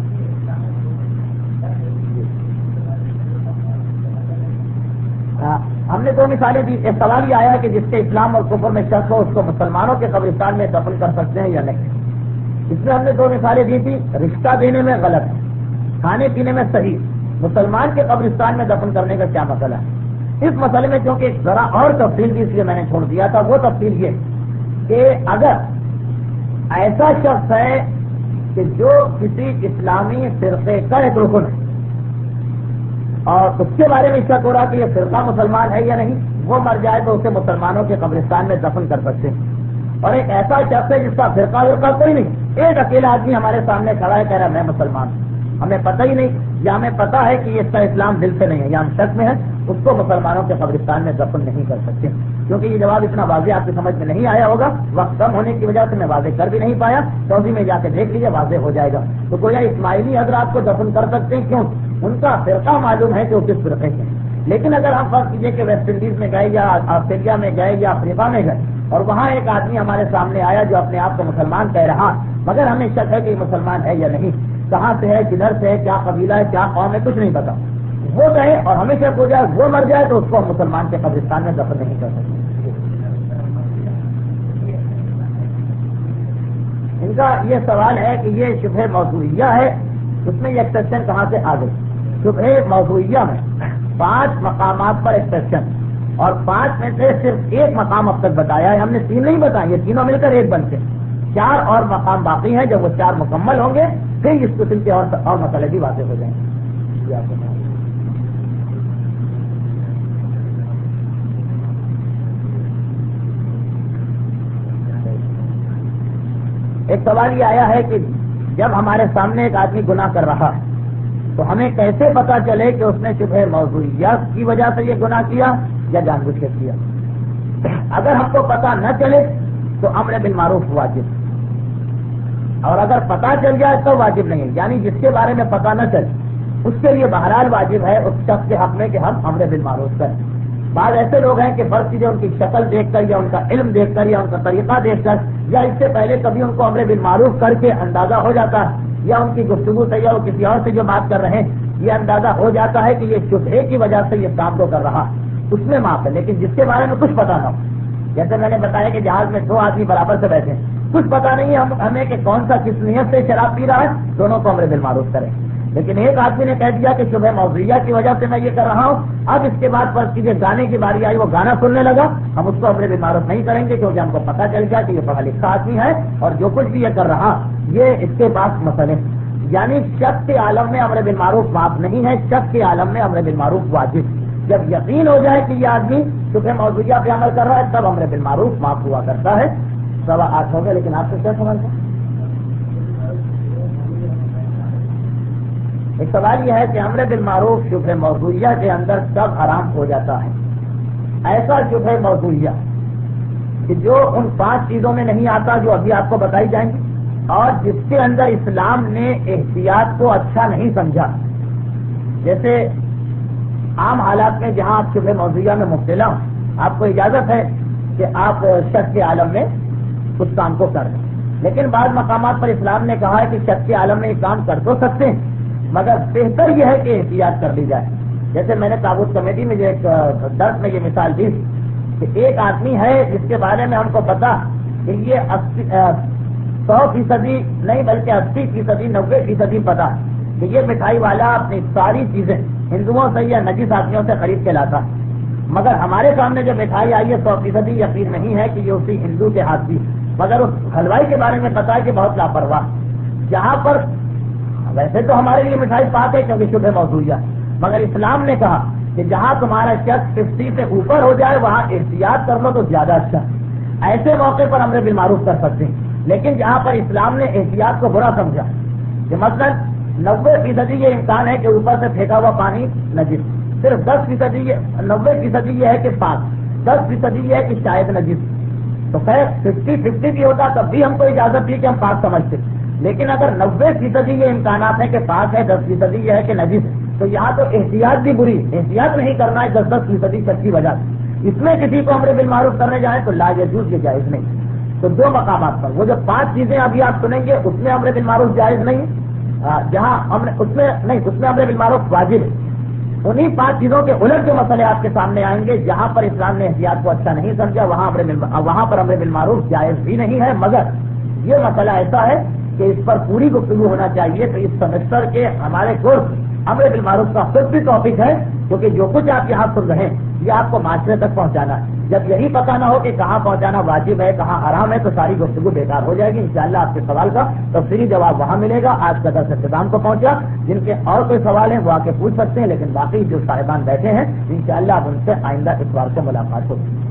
ہم نے 2 مثالیں دی، ایک سوال یہ آیا ہے کہ جس کے اسلام اور کفر میں شک ہو اس کو مسلمانوں کے قبرستان میں دفن کر سکتے ہیں یا نہیں۔ اس میں ہم نے 2 مثالیں دی تھی، رشتہ دینے میں غلط، کھانے پینے میں صحیح، مسلمان کے قبرستان میں دفن کرنے کا کیا مسئلہ ہے؟ اس مسئلے میں کیونکہ ایک ذرا اور تفصیل تھی اس لیے میں نے چھوڑ دیا تھا، وہ تفصیل یہ کہ اگر ایسا شخص ہے کہ جو کسی اسلامی فرقے کا ایک رکن ہے اور اس کے بارے میں شک ہو رہا کہ یہ فرقہ مسلمان ہے یا نہیں، وہ مر جائے تو اسے مسلمانوں کے قبرستان میں دفن کر سکتے ہیں، اور ایک ایسا شخص ہے جس کا فرقہ کوئی نہیں، ایک اکیلا آدمی ہمارے سامنے کھڑا ہے کہہ رہا ہے میں مسلمان ہوں، ہمیں پتہ ہی نہیں یا ہمیں پتا ہے کہ اس کا اسلام دل سے نہیں ہے یا ہم شک میں ہے، اس کو مسلمانوں کے قبرستان میں دفن نہیں کر سکتے، کیونکہ یہ جواب اتنا واضح آپ کی سمجھ میں نہیں آیا ہوگا، وقت کم ہونے کی وجہ سے میں واضح کر بھی نہیں پایا، توضیح میں جا کے دیکھ لیجیے واضح ہو جائے گا۔ تو گویا اسماعیلی حضرات کو دفن کر سکتے ہیں، کیوں؟ ان کا فرقہ معلوم ہے کہ وہ کس فرقے کے ہیں. لیکن اگر ہم فرض کیجیے کہ ویسٹ انڈیز میں گئے یا آسٹریلیا میں گئے یا افریقہ میں گئے اور وہاں ایک آدمی ہمارے سامنے آیا جو اپنے آپ کو مسلمان کہہ رہا مگر ہمیں شک ہے کہ یہ مسلمان ہے یا نہیں, کہاں سے ہے, کدھر سے ہے, کیا قبیلہ ہے, کیا قوم ہے, کچھ نہیں پتا, وہ کہے اور ہمیں شک ہو جائے وہ مر جائے تو اس کو ہم مسلمان کے قبرستان میں دفن نہیں کر سکتے. ان کا یہ سوال ہے کہ یہ شبہ موضوعیہ ہے, اس میں یہ ایکسپشن کہاں سے آ گئی. شبہ موضوعیہ میں 5 مقامات پر ایکسپشن اور 5 میں سے صرف 1 مقام اب تک بتایا ہے, ہم نے 3 نہیں بتایا, یہ تینوں مل کر 1 بنتے ہیں. 4 اور مقام باقی ہیں, جب وہ 4 مکمل ہوں گے پھر اس قسم کے اور مسئلے بھی واضح ہو جائیں گے. ایک سوال یہ آیا ہے کہ جب ہمارے سامنے ایک آدمی گناہ کر رہا ہے تو ہمیں کیسے پتا چلے کہ اس نے شبہ موضوعیت کی وجہ سے یہ گناہ کیا یا جان بوجھ کے کیا. اگر ہم کو پتا نہ چلے تو امر بالمعروف واجب, اور اگر پتا چل جائے تو واجب نہیں ہے. یعنی جس کے بارے میں پتا نہ چلے اس کے لیے بہرحال واجب ہے اس شخص کے حق میں کہ ہم امر بالمعروف کریں. بعض ایسے لوگ ہیں کہ فرض کیجیے ان کی شکل دیکھ کر یا ان کا علم دیکھ کر یا ان کا طریقہ دیکھ کر یا اس سے پہلے کبھی ان کو امر بالمعروف کر کے اندازہ ہو جاتا ہے یا ان کی گفتگو سے یا وہ کسی اور سے جو بات کر رہے ہیں یہ اندازہ ہو جاتا ہے کہ یہ شبہے کی وجہ سے یہ کام کو کر رہا اس میں معاف ہے. لیکن جس کے بارے میں کچھ پتا نہ ہو, جیسے میں نے بتایا کہ جہاز میں 2 آدمی برابر سے بیٹھے ہیں, کچھ پتا نہیں ہے ہمیں کہ کون سا کس نیت سے شراب پی رہا ہے, دونوں کو امر بالمعروف کریں. لیکن ایک آدمی نے کہہ دیا کہ شبہ موضوعیہ کی وجہ سے میں یہ کر رہا ہوں, اب اس کے بعد فرض کیجیے گانے کی باری آئی, وہ گانا سننے لگا, ہم اس کو امر بالمعروف نہیں کریں گے کیونکہ ہم کو پتا چل گیا کہ یہ پڑھا لکھا آدمی ہے اور جو کچھ بھی یہ کر رہا یہ اس کے پاس مسئلے. یعنی شک کے عالم میں امر بالمعروف معاف نہیں ہے, شک کے عالم میں امر بالمعروف واجب. جب یقین ہو جائے کہ یہ آدمی شبہ موضوعیہ پہ عمل کر رہا ہے تب امر بالمعروف معاف ہوا کرتا ہے. 8:15 ہو گئے, لیکن آپ سے کیا سمجھ ہے؟ ایک سوال یہ ہے کہ امر بالمعروف شبہ موضوعیہ کے اندر کب حرام ہو جاتا ہے؟ ایسا شبہ موضوعیہ کہ جو ان 5 چیزوں میں نہیں آتا جو ابھی آپ کو بتائی جائیں گی اور جس کے اندر اسلام نے احتیاط کو اچھا نہیں سمجھا. جیسے عام حالات میں جہاں آپ شبہ موضوعیہ میں مبتلا ہوں آپ کو اجازت ہے کہ آپ شک کے عالم میں اس کام کو کر دیں, لیکن بعض مقامات پر اسلام نے کہا ہے کہ شک کے عالم میں یہ کام کر تو سکتے ہیں مگر بہتر یہ ہے کہ احتیاط کر لی جائے. جیسے میں نے تابوت کمیٹی میں جو ایک درس میں یہ مثال دی کہ ایک آدمی ہے جس کے بارے میں ہم کو پتا کہ یہ 100% نہیں بلکہ 80%, 90% پتا کہ یہ مٹھائی والا اپنی ساری چیزیں ہندوؤں سے یا نجس آدمیوں سے خرید کے لاتا, مگر ہمارے سامنے جو مٹھائی آئی ہے 100% یقین نہیں ہے کہ یہ اسی ہندو کے ہاتھ کی, مگر اس حلوائی کے بارے میں پتا ہے کہ بہت لاپرواہ. جہاں پر ویسے تو ہمارے لیے مٹھائی پاک ہے کیونکہ شبہ موضوعیہ, مگر اسلام نے کہا کہ جہاں تمہارا شک 50 سے اوپر ہو جائے وہاں احتیاط کر لو تو زیادہ اچھا. ایسے موقع پر امر بالمعروف کر سکتے ہیں, لیکن جہاں پر اسلام نے احتیاط کو برا سمجھا کہ مثلا 90% یہ امکان ہے کہ اوپر سے پھینکا ہوا پانی نجس, صرف 10% 90% یہ ہے کہ پاک, 10% یہ ہے کہ شاید نجس. تو خیر 50-50 بھی ہوتا تب بھی ہم کو اجازت دی کہ ہم پاک سمجھتے, لیکن اگر 90% یہ امکانات ہیں کہ پاک ہے 10% یہ ہے کہ نجس ہے تو یہاں تو احتیاط بھی بری, احتیاط نہیں کرنا ہے 10% شک کی وجہ سے. اس میں کسی کو امر بالمعروف کرنے جائیں تو لا یجوز یہ جائز نہیں. تو 2 مقامات پر وہ جو 5 چیزیں ابھی آپ سنیں گے اس میں امر بالمعروف جائز نہیں, جہاں اس میں امر بالمعروف واجب ہے. انہیں 5 چیزوں کے الٹ جو مسئلے آپ کے سامنے آئیں گے جہاں پر اسلام نے احتیاط کو اچھا نہیں سمجھا وہاں پر امر بالمعروف جائز بھی نہیں ہے. مگر یہ مسئلہ ایسا ہے کہ اس پر پوری گفتگو ہونا چاہیے. تو اس سیمسٹر کے ہمارے کورس امر بالمعروف کا خود بھی ٹاپک ہے کیونکہ جو کچھ آپ یہاں سن رہے ہیں یہ آپ کو معاشرے تک پہنچانا ہے. جب یہی پتہ نہ ہو کہ کہاں پہنچانا واجب ہے کہاں حرام ہے تو ساری گفتگو بیکار ہو جائے گی. انشاءاللہ آپ کے سوال کا تفصیلی جواب وہاں ملے گا. آج کا درس اختتام کو پہنچا. جن کے اور کوئی سوال ہیں وہ آ کے پوچھ سکتے ہیں, لیکن باقی جو صاحبان بیٹھے ہیں انشاءاللہ اب ان سے آئندہ اتوار کو ملاقات ہوگی.